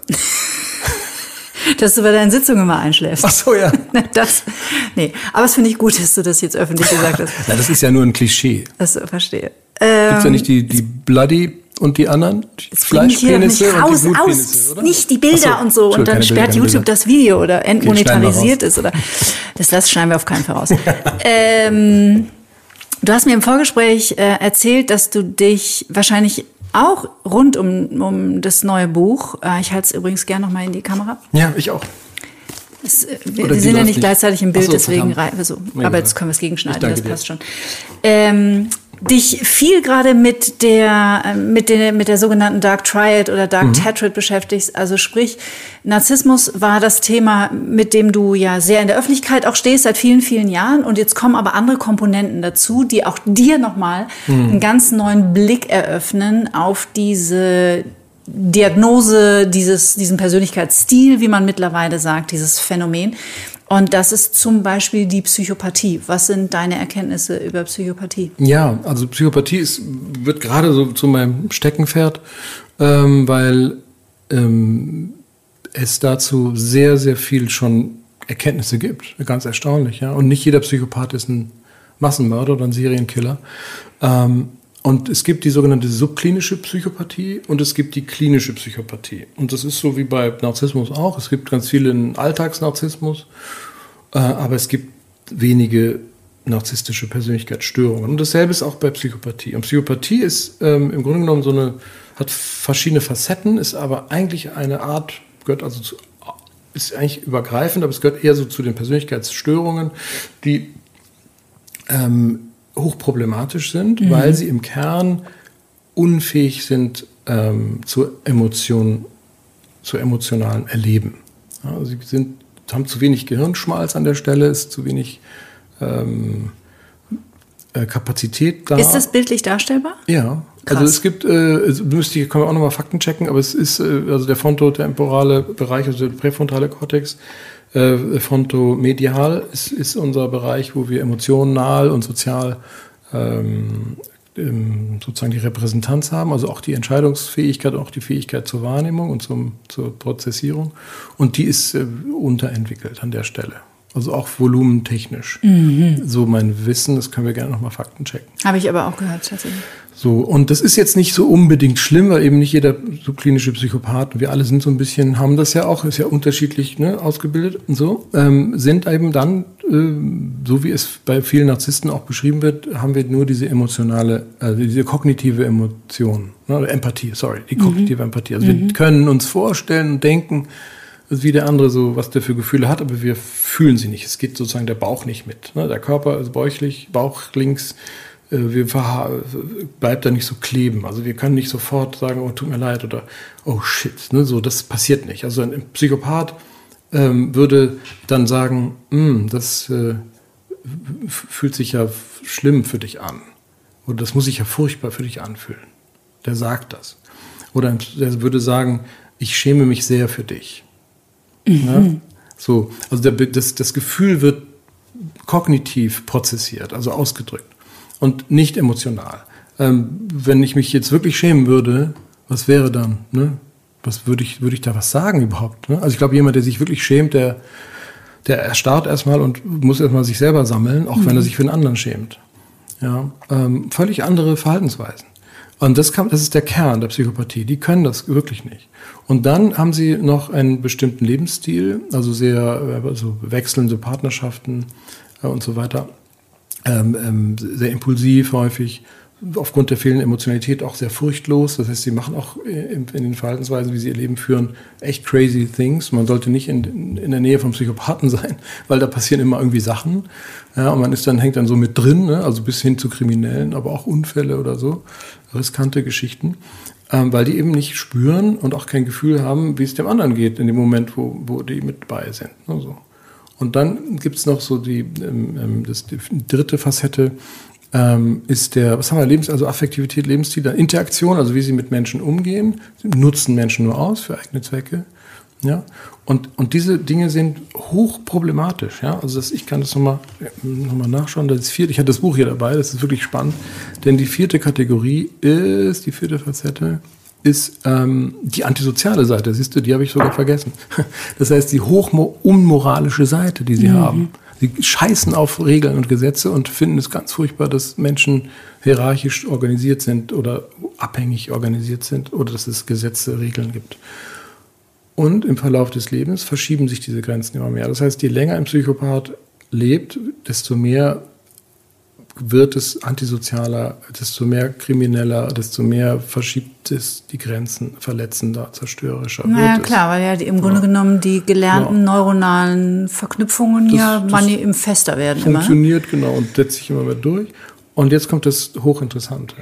Dass du bei deinen Sitzungen immer einschläfst. Ach so, ja. Das, nee, aber es finde ich gut, dass du das jetzt öffentlich gesagt hast. Na, das ist ja nur ein Klischee. Das verstehe. Ähm, Gibt's ja nicht die, die Bloody und die anderen Fleischpenisse aus, und die aus, oder? Nicht die Bilder so, und so und dann sperrt Bilder, YouTube das Video oder entmonetarisiert ist oder das das schneiden wir auf keinen Fall raus. ähm, du hast mir im Vorgespräch äh, erzählt, dass du dich wahrscheinlich auch rund um, um das neue Buch, äh, ich halte es übrigens gerne noch mal in die Kamera. Ja, ich auch. Es, wir wir sind ja nicht gleichzeitig im Bild, so, deswegen so, ja, aber jetzt können wir es gegenschneiden, das passt dir. schon. Ähm, dich viel gerade mit der, mit der, mit der sogenannten Dark Triad oder Dark mhm. Tetrad beschäftigst. Also sprich, Narzissmus war das Thema, mit dem du ja sehr in der Öffentlichkeit auch stehst seit vielen, vielen Jahren. Und jetzt kommen aber andere Komponenten dazu, die auch dir nochmal mhm. einen ganz neuen Blick eröffnen auf diese Diagnose, dieses, diesen Persönlichkeitsstil, wie man mittlerweile sagt, dieses Phänomen. Und das ist zum Beispiel die Psychopathie. Was sind deine Erkenntnisse über Psychopathie? Ja, also Psychopathie ist, wird gerade so zu meinem Steckenpferd, ähm, weil ähm, es dazu sehr, sehr viel schon Erkenntnisse gibt. Ganz erstaunlich, ja. Und nicht jeder Psychopath ist ein Massenmörder oder ein Serienkiller. Ähm, und es gibt die sogenannte subklinische Psychopathie und es gibt die klinische Psychopathie. Und das ist so wie bei Narzissmus auch. Es gibt ganz viele Alltagsnarzissmus, äh, aber es gibt wenige narzisstische Persönlichkeitsstörungen. Und dasselbe ist auch bei Psychopathie. Und Psychopathie ist ähm, im Grunde genommen so eine, hat verschiedene Facetten, ist aber eigentlich eine Art, gehört also zu, ist eigentlich übergreifend, aber es gehört eher so zu den Persönlichkeitsstörungen, die ähm, hochproblematisch sind, mhm. weil sie im Kern unfähig sind ähm, zur Emotion, zu emotionalen Erleben. Ja, sie sind, haben zu wenig Gehirnschmalz an der Stelle, ist zu wenig ähm, äh, Kapazität da. Ist das bildlich darstellbar? Ja. Krass. Also es gibt, äh, müsste ich, können wir auch nochmal Fakten checken, aber es ist, äh, also der frontotemporale Bereich, also der präfrontale Kortex, äh, frontomedial ist, ist unser Bereich, wo wir emotional und sozial ähm, ähm, sozusagen die Repräsentanz haben, also auch die Entscheidungsfähigkeit, auch die Fähigkeit zur Wahrnehmung und zum, zur Prozessierung. Und die ist äh, unterentwickelt an der Stelle. Also auch volumentechnisch. Mhm. So mein Wissen, das können wir gerne nochmal Fakten checken. Habe ich aber auch gehört, tatsächlich. So, und das ist jetzt nicht so unbedingt schlimm, weil eben nicht jeder subklinische Psychopath, wir alle sind so ein bisschen, haben das ja auch, ist ja unterschiedlich ne, ausgebildet und so, ähm, sind eben dann, äh, so wie es bei vielen Narzissten auch beschrieben wird, haben wir nur diese emotionale, also diese kognitive Emotion, ne, oder Empathie, sorry, die kognitive mhm. Empathie. Also mhm. wir können uns vorstellen und denken, wie der andere so, was der für Gefühle hat, aber wir fühlen sie nicht. Es geht sozusagen der Bauch nicht mit. Ne? Der Körper ist bäuchlich, Bauch links, äh, wir verha- bleibt da nicht so kleben. Also wir können nicht sofort sagen, oh, tut mir leid oder oh shit. Ne? So, das passiert nicht. Also ein Psychopath ähm, würde dann sagen, das äh, fühlt sich ja schlimm für dich an. Oder das muss sich ja furchtbar für dich anfühlen. Der sagt das. Oder der würde sagen, ich schäme mich sehr für dich. Mhm. Ja? So, also der, das, das Gefühl wird kognitiv prozessiert, also ausgedrückt und nicht emotional. Ähm, wenn ich mich jetzt wirklich schämen würde, was wäre dann? Ne? Was würde ich, würde ich da was sagen überhaupt? Ne? Also ich glaube, jemand, der sich wirklich schämt, der, der erstarrt erstmal und muss erstmal sich selber sammeln, auch mhm. wenn er sich für einen anderen schämt. Ja, ähm, völlig andere Verhaltensweisen. Und das, kann, das ist der Kern der Psychopathie. Die können das wirklich nicht. Und dann haben sie noch einen bestimmten Lebensstil, also sehr also wechselnde Partnerschaften äh, und so weiter. Ähm, ähm, sehr impulsiv häufig, aufgrund der fehlenden Emotionalität auch sehr furchtlos. Das heißt, sie machen auch in, in den Verhaltensweisen, wie sie ihr Leben führen, echt crazy things. Man sollte nicht in, in der Nähe vom Psychopathen sein, weil da passieren immer irgendwie Sachen. Ja, und man ist dann, hängt dann so mit drin, ne? Also bis hin zu Kriminellen, aber auch Unfälle oder so, riskante Geschichten, ähm, weil die eben nicht spüren und auch kein Gefühl haben, wie es dem anderen geht in dem Moment, wo, wo die mit bei sind. Ne? So. Und dann gibt's noch so die, ähm, das, die dritte Facette, Ähm, ist der, was haben wir, Lebens, also Affektivität, Lebensstil, dann Interaktion, also wie sie mit Menschen umgehen, sie nutzen Menschen nur aus für eigene Zwecke, ja, und, und diese Dinge sind hochproblematisch, ja, also das, ich kann das nochmal noch mal nachschauen, das vierte, ich hatte das Buch hier dabei, das ist wirklich spannend, denn die vierte Kategorie ist, die vierte Facette, ist ähm, die antisoziale Seite, siehst du, die habe ich sogar vergessen. Das heißt, die hochunmoralische Seite, die sie mhm. haben. Sie scheißen auf Regeln und Gesetze und finden es ganz furchtbar, dass Menschen hierarchisch organisiert sind oder abhängig organisiert sind oder dass es Gesetze, Regeln gibt. Und im Verlauf des Lebens verschieben sich diese Grenzen immer mehr. Das heißt, je länger ein Psychopath lebt, desto mehr wird es antisozialer, desto mehr krimineller, desto mehr verschiebt es die Grenzen, verletzender, zerstörerischer. Naja, wird klar, es. weil ja die, im Grunde ja. genommen die gelernten ja. neuronalen Verknüpfungen das, ja man im fester werden. Funktioniert, immer. Genau, und setzt sich immer mehr durch. Und jetzt kommt das Hochinteressante.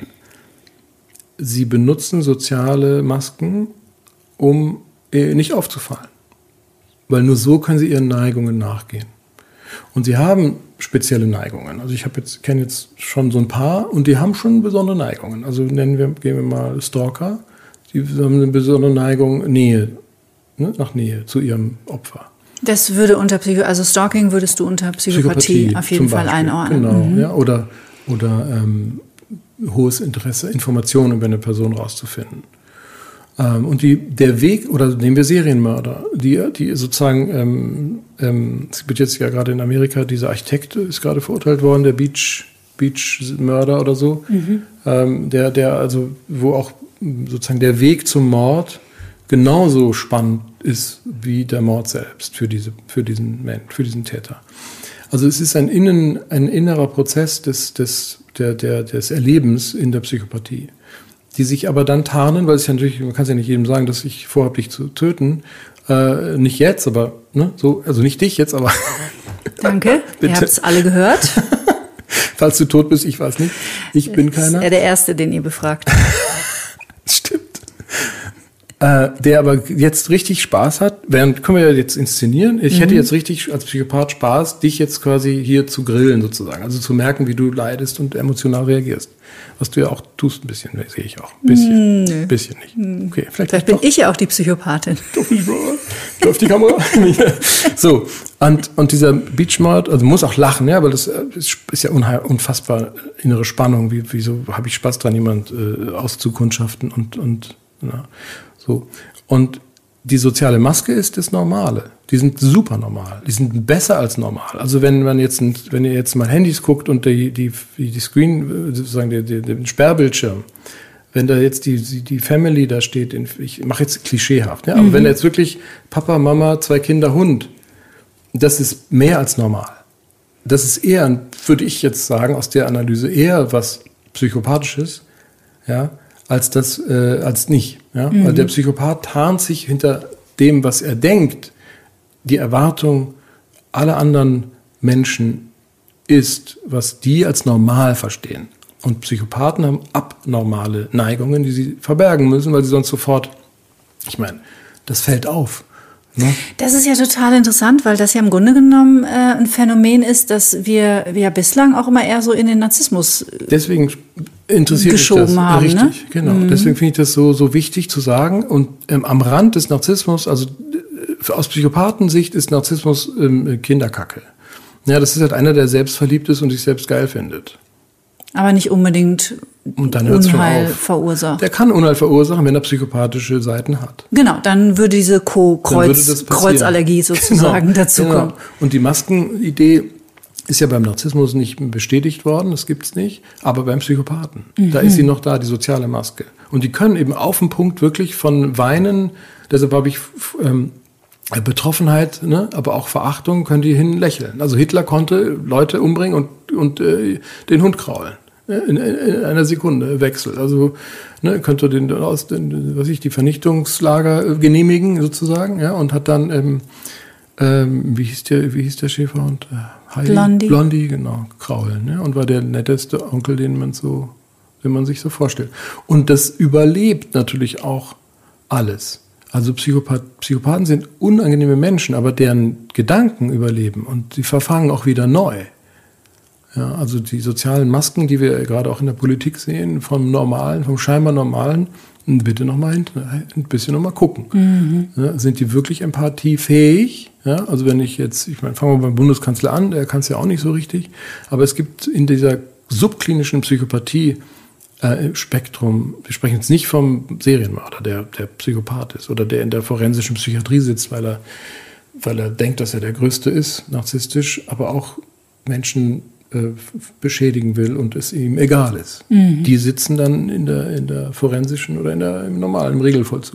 Sie benutzen soziale Masken, um nicht aufzufallen. Weil nur so können sie ihren Neigungen nachgehen. Und sie haben spezielle Neigungen. Also ich habe jetzt kenne jetzt schon so ein paar und die haben schon besondere Neigungen. Also nennen wir gehen wir mal Stalker. Die haben eine besondere Neigung Nähe, ne, nach Nähe zu ihrem Opfer. Das würde unter Psycho, also Stalking würdest du unter Psychopathie, Psychopathie auf jeden Fall Beispiel. einordnen. Genau, mhm. ja, oder oder ähm, hohes Interesse, Informationen über eine Person rauszufinden. Ähm, und die, der Weg, oder nehmen wir Serienmörder, die, die sozusagen, ähm, ähm, es wird jetzt ja gerade in Amerika, dieser Architekt ist gerade verurteilt worden, der Beach, Beach-Mörder oder so, mhm. ähm, der, der also, wo auch sozusagen der Weg zum Mord genauso spannend ist wie der Mord selbst für diese, für diesen Mensch, für diesen Täter. Also es ist ein, innen, ein innerer Prozess des, des, der, der, des Erlebens in der Psychopathie, die sich aber dann tarnen, weil es ja natürlich, man kann es ja nicht jedem sagen, dass ich vorhabe, dich zu töten. Äh, nicht jetzt, aber, ne, so, also nicht dich jetzt, aber. Danke, ihr habt es alle gehört. Falls du tot bist, ich weiß nicht. Ich bin keiner. Ist er der Erste, den ihr befragt. Stimmt. Äh, der aber jetzt richtig Spaß hat, während, können wir ja jetzt inszenieren, ich mhm. hätte jetzt richtig als Psychopath Spaß, dich jetzt quasi hier zu grillen sozusagen, also zu merken, wie du leidest und emotional reagierst. Was du ja auch tust ein bisschen, sehe ich auch. Ein bisschen, Nö. bisschen nicht. Okay, vielleicht, vielleicht bin ich ja auch die Psychopathin. Doch nicht wahr. Läuft die Kamera? So, und, und dieser Beachmord, also muss auch lachen, ja, weil das ist ja unheim, unfassbar innere Spannung, wie, wieso habe ich Spaß dran, jemand äh, auszukundschaften und, und na, so. Und die soziale Maske ist das Normale. Die sind super normal. Die sind besser als normal. Also wenn man jetzt, wenn ihr jetzt mal Handys guckt und die, die, die Screen, sozusagen der, der, den Sperrbildschirm, wenn da jetzt die, die Family da steht, in, ich mache jetzt klischeehaft, ja, aber mhm. wenn da jetzt wirklich Papa, Mama, zwei Kinder, Hund, das ist mehr als normal. Das ist eher, würde ich jetzt sagen, aus der Analyse eher was Psychopathisches, ja, als das, äh, als nicht. Ja? Mhm. Weil der Psychopath tarnt sich hinter dem, was er denkt, die Erwartung aller anderen Menschen ist, was die als normal verstehen. Und Psychopathen haben abnormale Neigungen, die sie verbergen müssen, weil sie sonst sofort, ich meine, das fällt auf. Ne? Das ist ja total interessant, weil das ja im Grunde genommen äh, ein Phänomen ist, dass wir, wir ja bislang auch immer eher so in den Narzissmus Deswegen interessiert geschoben mich das. haben. Richtig, ne? genau. Mhm. Deswegen finde ich das so, so wichtig zu sagen. Und ähm, am Rand des Narzissmus, also äh, aus Psychopathensicht ist Narzissmus ähm, Kinderkacke. Ja, das ist halt einer, der selbstverliebt ist und sich selbst geil findet. Aber nicht unbedingt und dann Unheil verursacht. Der kann Unheil verursachen, wenn er psychopathische Seiten hat. Genau, dann würde diese Co-Kreuz, Kreuzallergie sozusagen genau, dazukommen. Genau. Und die Maskenidee ist ja beim Narzissmus nicht bestätigt worden, das gibt's nicht, aber beim Psychopathen, mhm. da ist sie noch da, die soziale Maske. Und die können eben auf den Punkt wirklich von Weinen, deshalb habe ich ähm, Betroffenheit, ne, aber auch Verachtung, können die hin lächeln. Also Hitler konnte Leute umbringen und, und äh, den Hund kraulen. In, in einer Sekunde Wechsel. Also ne, könnte den aus den, was ich, die Vernichtungslager genehmigen sozusagen, ja, und hat dann ähm, ähm, wie hieß der, wie hieß der Schäferhund? Heidi? Blondie. Blondie, genau, kraulen, ja, und war der netteste Onkel, den man so, den man sich so vorstellt. Und das überlebt natürlich auch alles. Also Psychopath, Psychopathen sind unangenehme Menschen, aber deren Gedanken überleben und sie verfangen auch wieder neu. Ja, also die sozialen Masken, die wir gerade auch in der Politik sehen, vom Normalen, vom scheinbar Normalen, bitte noch mal ein bisschen noch mal gucken. Mhm. Ja, sind die wirklich empathiefähig? Ja, also wenn ich jetzt, ich meine, fangen wir beim Bundeskanzler an, der kann es ja auch nicht so richtig, aber es gibt in dieser subklinischen Psychopathie äh, Spektrum, wir sprechen jetzt nicht vom Serienmörder, der, der Psychopath ist oder der in der forensischen Psychiatrie sitzt, weil er, weil er denkt, dass er der Größte ist, narzisstisch, aber auch Menschen beschädigen will und es ihm egal ist. Mhm. Die sitzen dann in der, in der forensischen oder in der, im normalen, im Regelvollzug.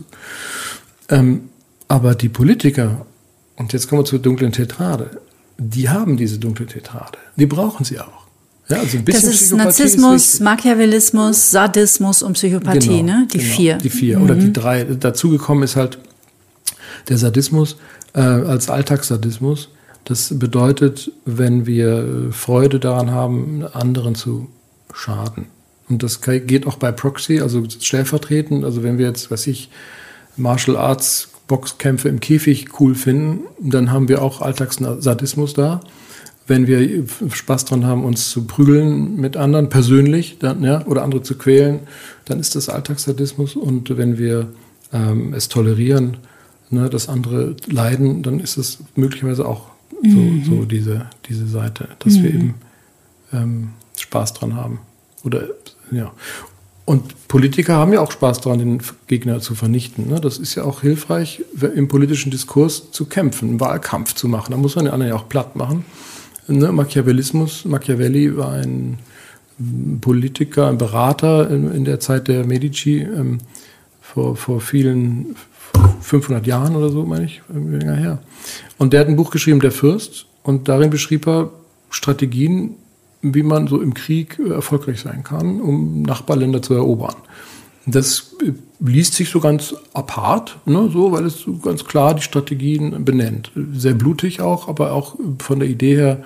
Ähm, aber die Politiker, und jetzt kommen wir zur dunklen Tetrade, die haben diese dunkle Tetrade. Die brauchen sie auch. Ja, also ein bisschen das ist Narzissmus, ist Machiavellismus, Sadismus und Psychopathie, genau, ne? Die genau, vier. Die vier mhm. oder die drei. Dazugekommen ist halt der Sadismus äh, als Alltagssadismus. Das bedeutet, wenn wir Freude daran haben, anderen zu schaden. Und das geht auch bei Proxy, also stellvertretend. Also wenn wir jetzt, weiß ich, Martial Arts Boxkämpfe im Käfig cool finden, dann haben wir auch Alltagssadismus da. Wenn wir Spaß dran haben, uns zu prügeln mit anderen persönlich, dann, ja, oder andere zu quälen, dann ist das Alltagssadismus. Und wenn wir ähm, es tolerieren, ne, dass andere leiden, dann ist es möglicherweise auch So, mhm. so diese, diese Seite, dass mhm. wir eben ähm, Spaß dran haben. Oder, ja. Und Politiker haben ja auch Spaß daran, den Gegner zu vernichten. Ne? Das ist ja auch hilfreich, im politischen Diskurs zu kämpfen, einen Wahlkampf zu machen. Da muss man den anderen ja auch platt machen. Ne? Machiavellismus, Machiavelli war ein Politiker, ein Berater in, in der Zeit der Medici, ähm, vor, vor vielen, vor fünfhundert Jahren oder so, meine ich, länger her. Und der hat ein Buch geschrieben, Der Fürst, und darin beschrieb er Strategien, wie man so im Krieg erfolgreich sein kann, um Nachbarländer zu erobern. Das liest sich so ganz apart, ne, so, weil es so ganz klar die Strategien benennt. Sehr blutig auch, aber auch von der Idee her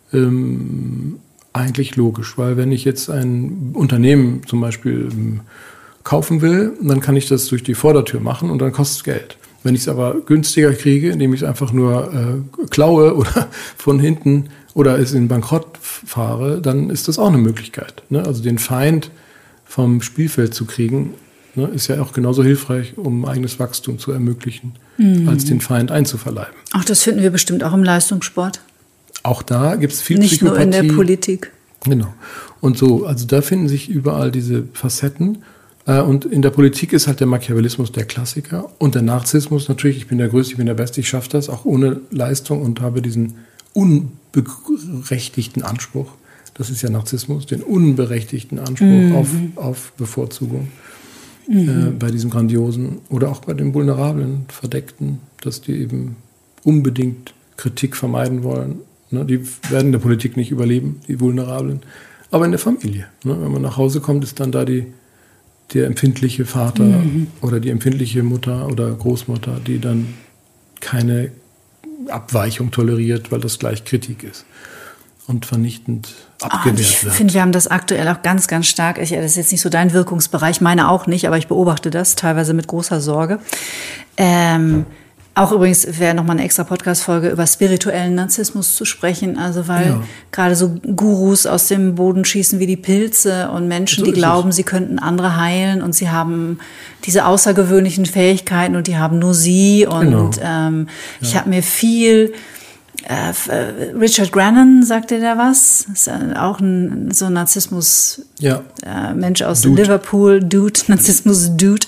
ähm, eigentlich logisch. Weil wenn ich jetzt ein Unternehmen zum Beispiel ähm, kaufen will, dann kann ich das durch die Vordertür machen und dann kostet es Geld. Wenn ich es aber günstiger kriege, indem ich es einfach nur äh, klaue oder von hinten oder es in Bankrott fahre, dann ist das auch eine Möglichkeit. Ne? Also den Feind vom Spielfeld zu kriegen, ne, ist ja auch genauso hilfreich, um eigenes Wachstum zu ermöglichen, mhm. als den Feind einzuverleiben. Ach, das finden wir bestimmt auch im Leistungssport. Auch da gibt es viel Nicht Psychopathie. Nicht nur in der Politik. Genau. Und so, also da finden sich überall diese Facetten. Und in der Politik ist halt der Machiavellismus der Klassiker und der Narzissmus natürlich, ich bin der Größte, ich bin der Beste, ich schaffe das auch ohne Leistung und habe diesen unberechtigten Anspruch, das ist ja Narzissmus, den unberechtigten Anspruch mhm. auf, auf Bevorzugung mhm. äh, bei diesem Grandiosen oder auch bei den vulnerablen Verdeckten, dass die eben unbedingt Kritik vermeiden wollen. Ne? Die werden in der Politik nicht überleben, die Vulnerablen, aber in der Familie. Ne? Wenn man nach Hause kommt, ist dann da die der empfindliche Vater mhm. oder die empfindliche Mutter oder Großmutter, die dann keine Abweichung toleriert, weil das gleich Kritik ist und vernichtend abgewehrt oh, ich wird. Ich finde, wir haben das aktuell auch ganz, ganz stark. Ich, das ist jetzt nicht so dein Wirkungsbereich, meine auch nicht, aber ich beobachte das teilweise mit großer Sorge. Ähm, Auch übrigens wäre nochmal eine extra Podcast-Folge über spirituellen Narzissmus zu sprechen. Also weil ja. gerade so Gurus aus dem Boden schießen wie die Pilze und Menschen, so die glauben, es. sie könnten andere heilen und sie haben diese außergewöhnlichen Fähigkeiten und die haben nur sie. Und genau. ähm, ja. ich habe mir viel... Äh, Richard Grannon, sagt dir da was? Ist auch ein so ein Narzissmus ja. äh, Mensch aus Dude. Liverpool, Dude, Narzissmus-Dude.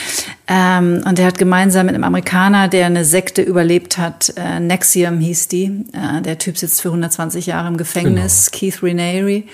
Ähm, und der hat gemeinsam mit einem Amerikaner, der eine Sekte überlebt hat, äh, Nexium hieß die. Äh, der Typ sitzt für hundertzwanzig Jahre im Gefängnis, genau. Keith Raniere.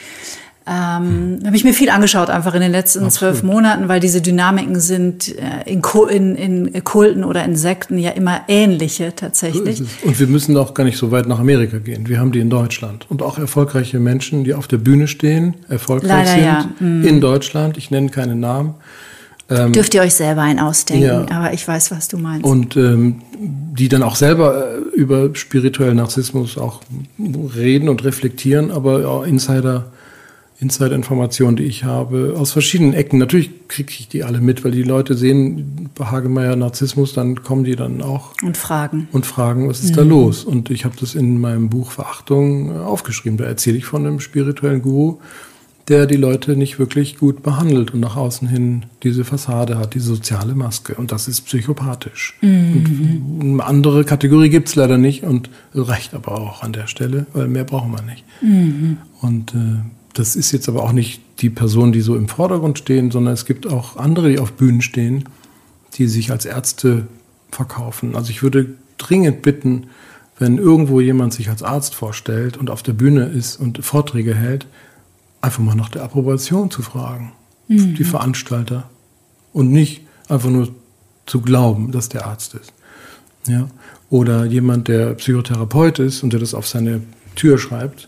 Ähm, hm. habe ich mir viel angeschaut, einfach in den letzten Absolut. zwölf Monaten, weil diese Dynamiken sind äh, in, in, in Kulten oder in Sekten ja immer ähnliche tatsächlich. So und wir müssen auch gar nicht so weit nach Amerika gehen. Wir haben die in Deutschland. Und auch erfolgreiche Menschen, die auf der Bühne stehen, erfolgreich Leider, sind ja. hm. in Deutschland. Ich nenne keine Namen. Ähm, Dürft ihr euch selber einen ausdenken, ja. aber ich weiß, was du meinst. Und ähm, die dann auch selber äh, über spirituellen Narzissmus auch reden und reflektieren, aber auch Insider Insider-Informationen, die ich habe, aus verschiedenen Ecken. Natürlich kriege ich die alle mit, weil die Leute sehen, Hagemeyer Narzissmus, dann kommen die dann auch. Und fragen. Und fragen, was ist mhm. da los? Und ich habe das in meinem Buch Verachtung aufgeschrieben. Da erzähle ich von einem spirituellen Guru, der die Leute nicht wirklich gut behandelt und nach außen hin diese Fassade hat, diese soziale Maske. Und das ist psychopathisch. Mhm. Und eine andere Kategorie gibt es leider nicht und reicht aber auch an der Stelle, weil mehr brauchen wir nicht. Mhm. Und äh, das ist jetzt aber auch nicht die Personen, die so im Vordergrund stehen, sondern es gibt auch andere, die auf Bühnen stehen, die sich als Ärzte verkaufen. Also ich würde dringend bitten, wenn irgendwo jemand sich als Arzt vorstellt und auf der Bühne ist und Vorträge hält, einfach mal nach der Approbation zu fragen, mhm. die Veranstalter. Und nicht einfach nur zu glauben, dass der Arzt ist. Ja? Oder jemand, der Psychotherapeut ist und der das auf seine Tür schreibt,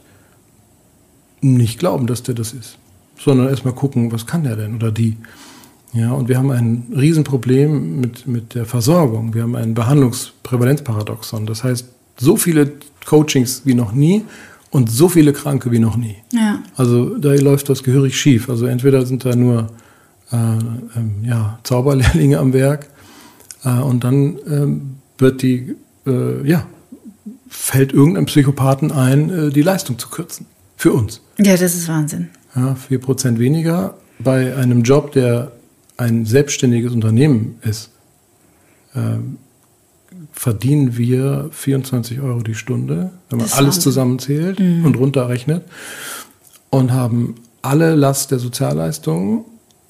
nicht glauben, dass der das ist, sondern erstmal gucken, was kann der denn oder die. Ja, und wir haben ein Riesenproblem mit, mit der Versorgung. Wir haben ein Behandlungsprävalenzparadoxon. Das heißt, so viele Coachings wie noch nie und so viele Kranke wie noch nie. Ja. Also da läuft das gehörig schief. Also entweder sind da nur äh, ähm, ja, Zauberlehrlinge am Werk äh, und dann ähm, wird die, äh, ja, fällt irgendeinem Psychopathen ein, äh, die Leistung zu kürzen. Für uns. Ja, das ist Wahnsinn. Ja, vier Prozent weniger bei einem Job, der ein selbstständiges Unternehmen ist, äh, verdienen wir vierundzwanzig Euro die Stunde, wenn man alles zusammenzählt mhm. und runterrechnet und haben alle Last der Sozialleistungen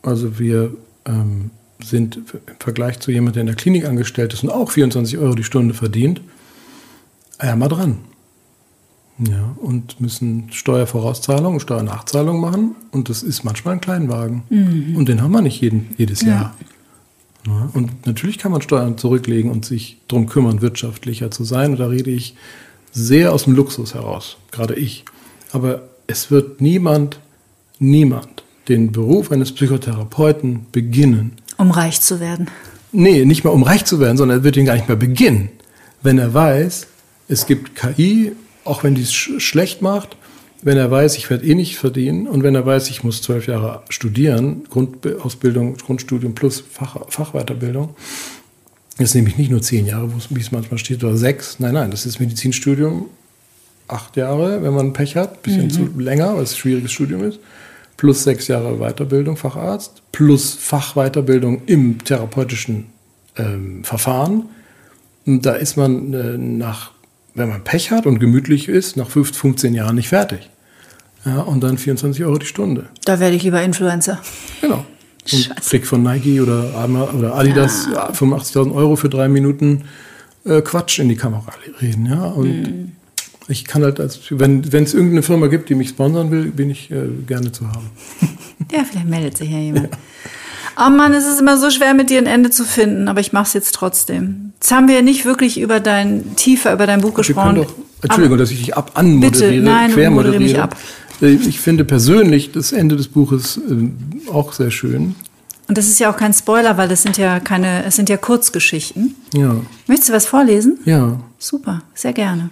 Also wir ähm, sind im Vergleich zu jemandem, der in der Klinik angestellt ist und auch vierundzwanzig Euro die Stunde verdient, ärmer dran. Ja, und müssen Steuervorauszahlung und Steuernachzahlung machen. Und das ist manchmal ein Kleinwagen. Mhm. Und den haben wir nicht jeden, jedes Jahr. Ja. Ja, und natürlich kann man Steuern zurücklegen und sich darum kümmern, wirtschaftlicher zu sein. Und da rede ich sehr aus dem Luxus heraus, gerade ich. Aber es wird niemand, niemand den Beruf eines Psychotherapeuten beginnen. Um reich zu werden. Nee, nicht mal um reich zu werden, sondern er wird ihn gar nicht mehr beginnen. Wenn er weiß, es gibt K I, auch wenn die es sch- schlecht macht, wenn er weiß, ich werde eh nicht verdienen und wenn er weiß, ich muss zwölf Jahre studieren, Grundausbildung, Grundstudium plus Fach, Fachweiterbildung, das ist nämlich nicht nur zehn Jahre, wie es manchmal steht, oder sechs, nein, nein, das ist Medizinstudium, acht Jahre, wenn man Pech hat, ein bisschen mhm. zu länger, weil es ein schwieriges Studium ist, plus sechs Jahre Weiterbildung, Facharzt, plus Fachweiterbildung im therapeutischen ähm, Verfahren. Und da ist man äh, nach wenn man Pech hat und gemütlich ist, nach fünfzehn Jahren nicht fertig. Ja, und dann vierundzwanzig Euro die Stunde. Da werde ich lieber Influencer. Genau. Und krieg von Nike oder, oder Adidas ja. fünfundachtzigtausend Euro für drei Minuten äh, Quatsch in die Kamera reden. Ja? Und mm. ich kann halt, als, wenn es irgendeine Firma gibt, die mich sponsern will, bin ich äh, gerne zu haben. Ja, vielleicht meldet sich ja jemand. Ja. Oh Mann, es ist immer so schwer, mit dir ein Ende zu finden, aber ich mache es jetzt trotzdem. Jetzt haben wir ja nicht wirklich über dein, tiefer über dein Buch gesprochen. Wir können doch, Entschuldigung, aber dass ich dich ab anmoderiere, bitte, nein, quermoderiere. Mich ab. Ich finde persönlich das Ende des Buches äh, auch sehr schön. Und das ist ja auch kein Spoiler, weil das sind ja keine, es sind ja Kurzgeschichten. Ja. Möchtest du was vorlesen? Ja. Super, sehr gerne.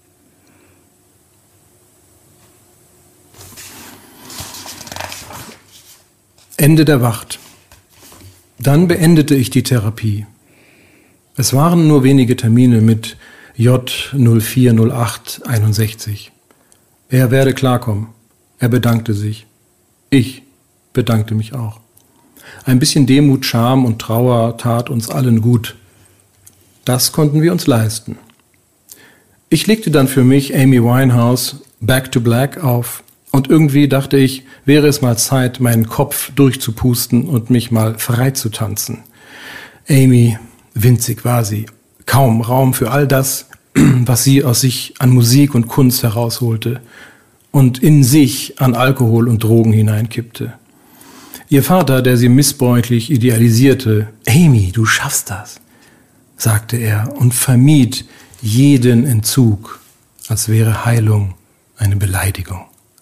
Ende der Wacht. Dann beendete ich die Therapie. Es waren nur wenige Termine mit J null vier null acht einundsechzig. Er werde klarkommen. Er bedankte sich. Ich bedankte mich auch. Ein bisschen Demut, Scham und Trauer tat uns allen gut. Das konnten wir uns leisten. Ich legte dann für mich Amy Winehouse Back to Black auf. Und irgendwie dachte ich, wäre es mal Zeit, meinen Kopf durchzupusten und mich mal frei zu tanzen. Amy, winzig war sie, kaum Raum für all das, was sie aus sich an Musik und Kunst herausholte und in sich an Alkohol und Drogen hineinkippte. Ihr Vater, der sie missbräuchlich idealisierte, Amy, du schaffst das, sagte er und vermied jeden Entzug, als wäre Heilung eine Beleidigung.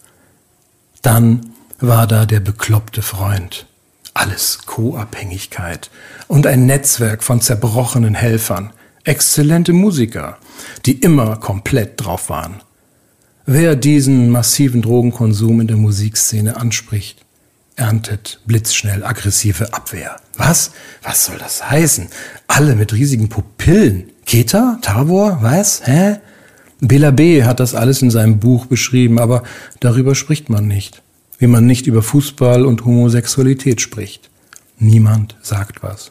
Dann war da der bekloppte Freund. Alles Co-Abhängigkeit und ein Netzwerk von zerbrochenen Helfern, exzellente Musiker, die immer komplett drauf waren. Wer diesen massiven Drogenkonsum in der Musikszene anspricht, erntet blitzschnell aggressive Abwehr. Was? Was soll das heißen? Alle mit riesigen Pupillen. Keta? Tavor? Was? Hä? Bela B. hat das alles in seinem Buch beschrieben, aber darüber spricht man nicht. Wie man nicht über Fußball und Homosexualität spricht. Niemand sagt was.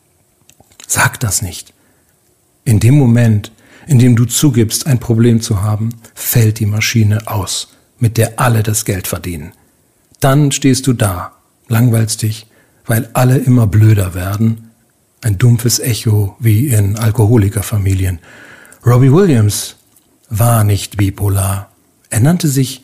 Sag das nicht. In dem Moment, in dem du zugibst, ein Problem zu haben, fällt die Maschine aus, mit der alle das Geld verdienen. Dann stehst du da, langweilst dich, weil alle immer blöder werden. Ein dumpfes Echo wie in Alkoholikerfamilien. Robbie Williams war nicht bipolar. Er nannte sich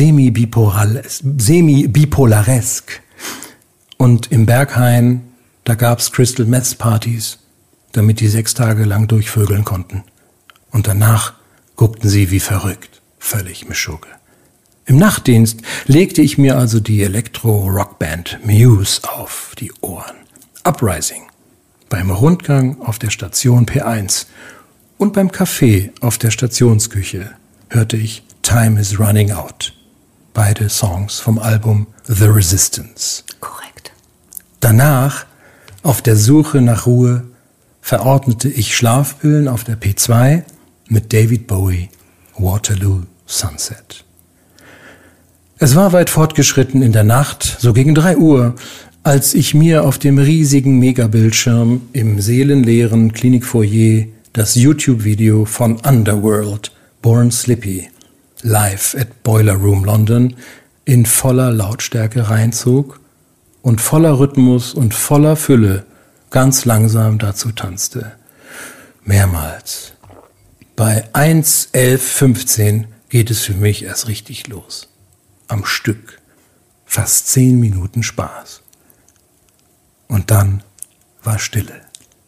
semi-bipolaresk. Und im Berghain, da gab's Crystal Meth Partys, damit die sechs Tage lang durchvögeln konnten. Und danach guckten sie wie verrückt, völlig Mischugge. Im Nachtdienst legte ich mir also die Elektro-Rockband Muse auf die Ohren. Uprising. Beim Rundgang auf der Station P eins und beim Café auf der Stationsküche hörte ich Time is Running Out. Beide Songs vom Album The Resistance. Korrekt. Danach, auf der Suche nach Ruhe, verordnete ich Schlafpillen auf der P zwei mit David Bowie, Waterloo Sunset. Es war weit fortgeschritten in der Nacht, so gegen drei Uhr, als ich mir auf dem riesigen Megabildschirm im seelenleeren Klinikfoyer das YouTube-Video von Underworld, Born Slippy, live at Boiler Room London, in voller Lautstärke reinzog und voller Rhythmus und voller Fülle ganz langsam dazu tanzte. Mehrmals. Bei eins, elf, fünfzehn geht es für mich erst richtig los. Am Stück. Fast zehn Minuten Spaß. Und dann war Stille.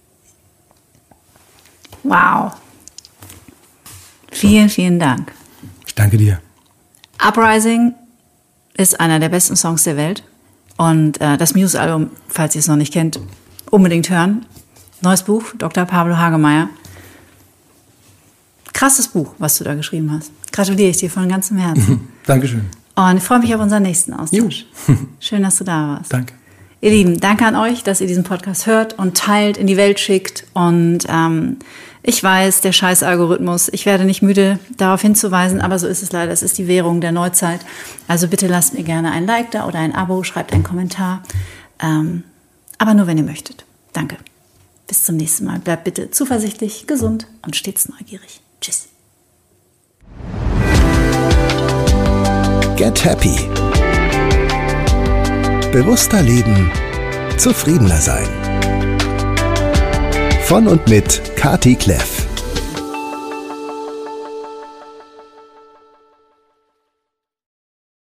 Wow. Vielen, vielen Dank. Ich danke dir. Uprising ist einer der besten Songs der Welt. Und äh, das Muse-Album, falls ihr es noch nicht kennt, unbedingt hören. Neues Buch, Doktor Pablo Hagemeyer. Krasses Buch, was du da geschrieben hast. Gratuliere ich dir von ganzem Herzen. Dankeschön. Und ich freue mich auf unseren nächsten Austausch. Schön, dass du da warst. Danke. Ihr Lieben, danke an euch, dass ihr diesen Podcast hört und teilt, in die Welt schickt. Und ähm, ich weiß, der scheiß Algorithmus, ich werde nicht müde, darauf hinzuweisen, aber so ist es leider. Es ist die Währung der Neuzeit. Also bitte lasst mir gerne ein Like da oder ein Abo, schreibt einen Kommentar. Ähm, aber nur, wenn ihr möchtet. Danke. Bis zum nächsten Mal. Bleibt bitte zuversichtlich, gesund und stets neugierig. Tschüss. Get Happy. Bewusster leben, zufriedener sein. Von und mit Kati Kleff.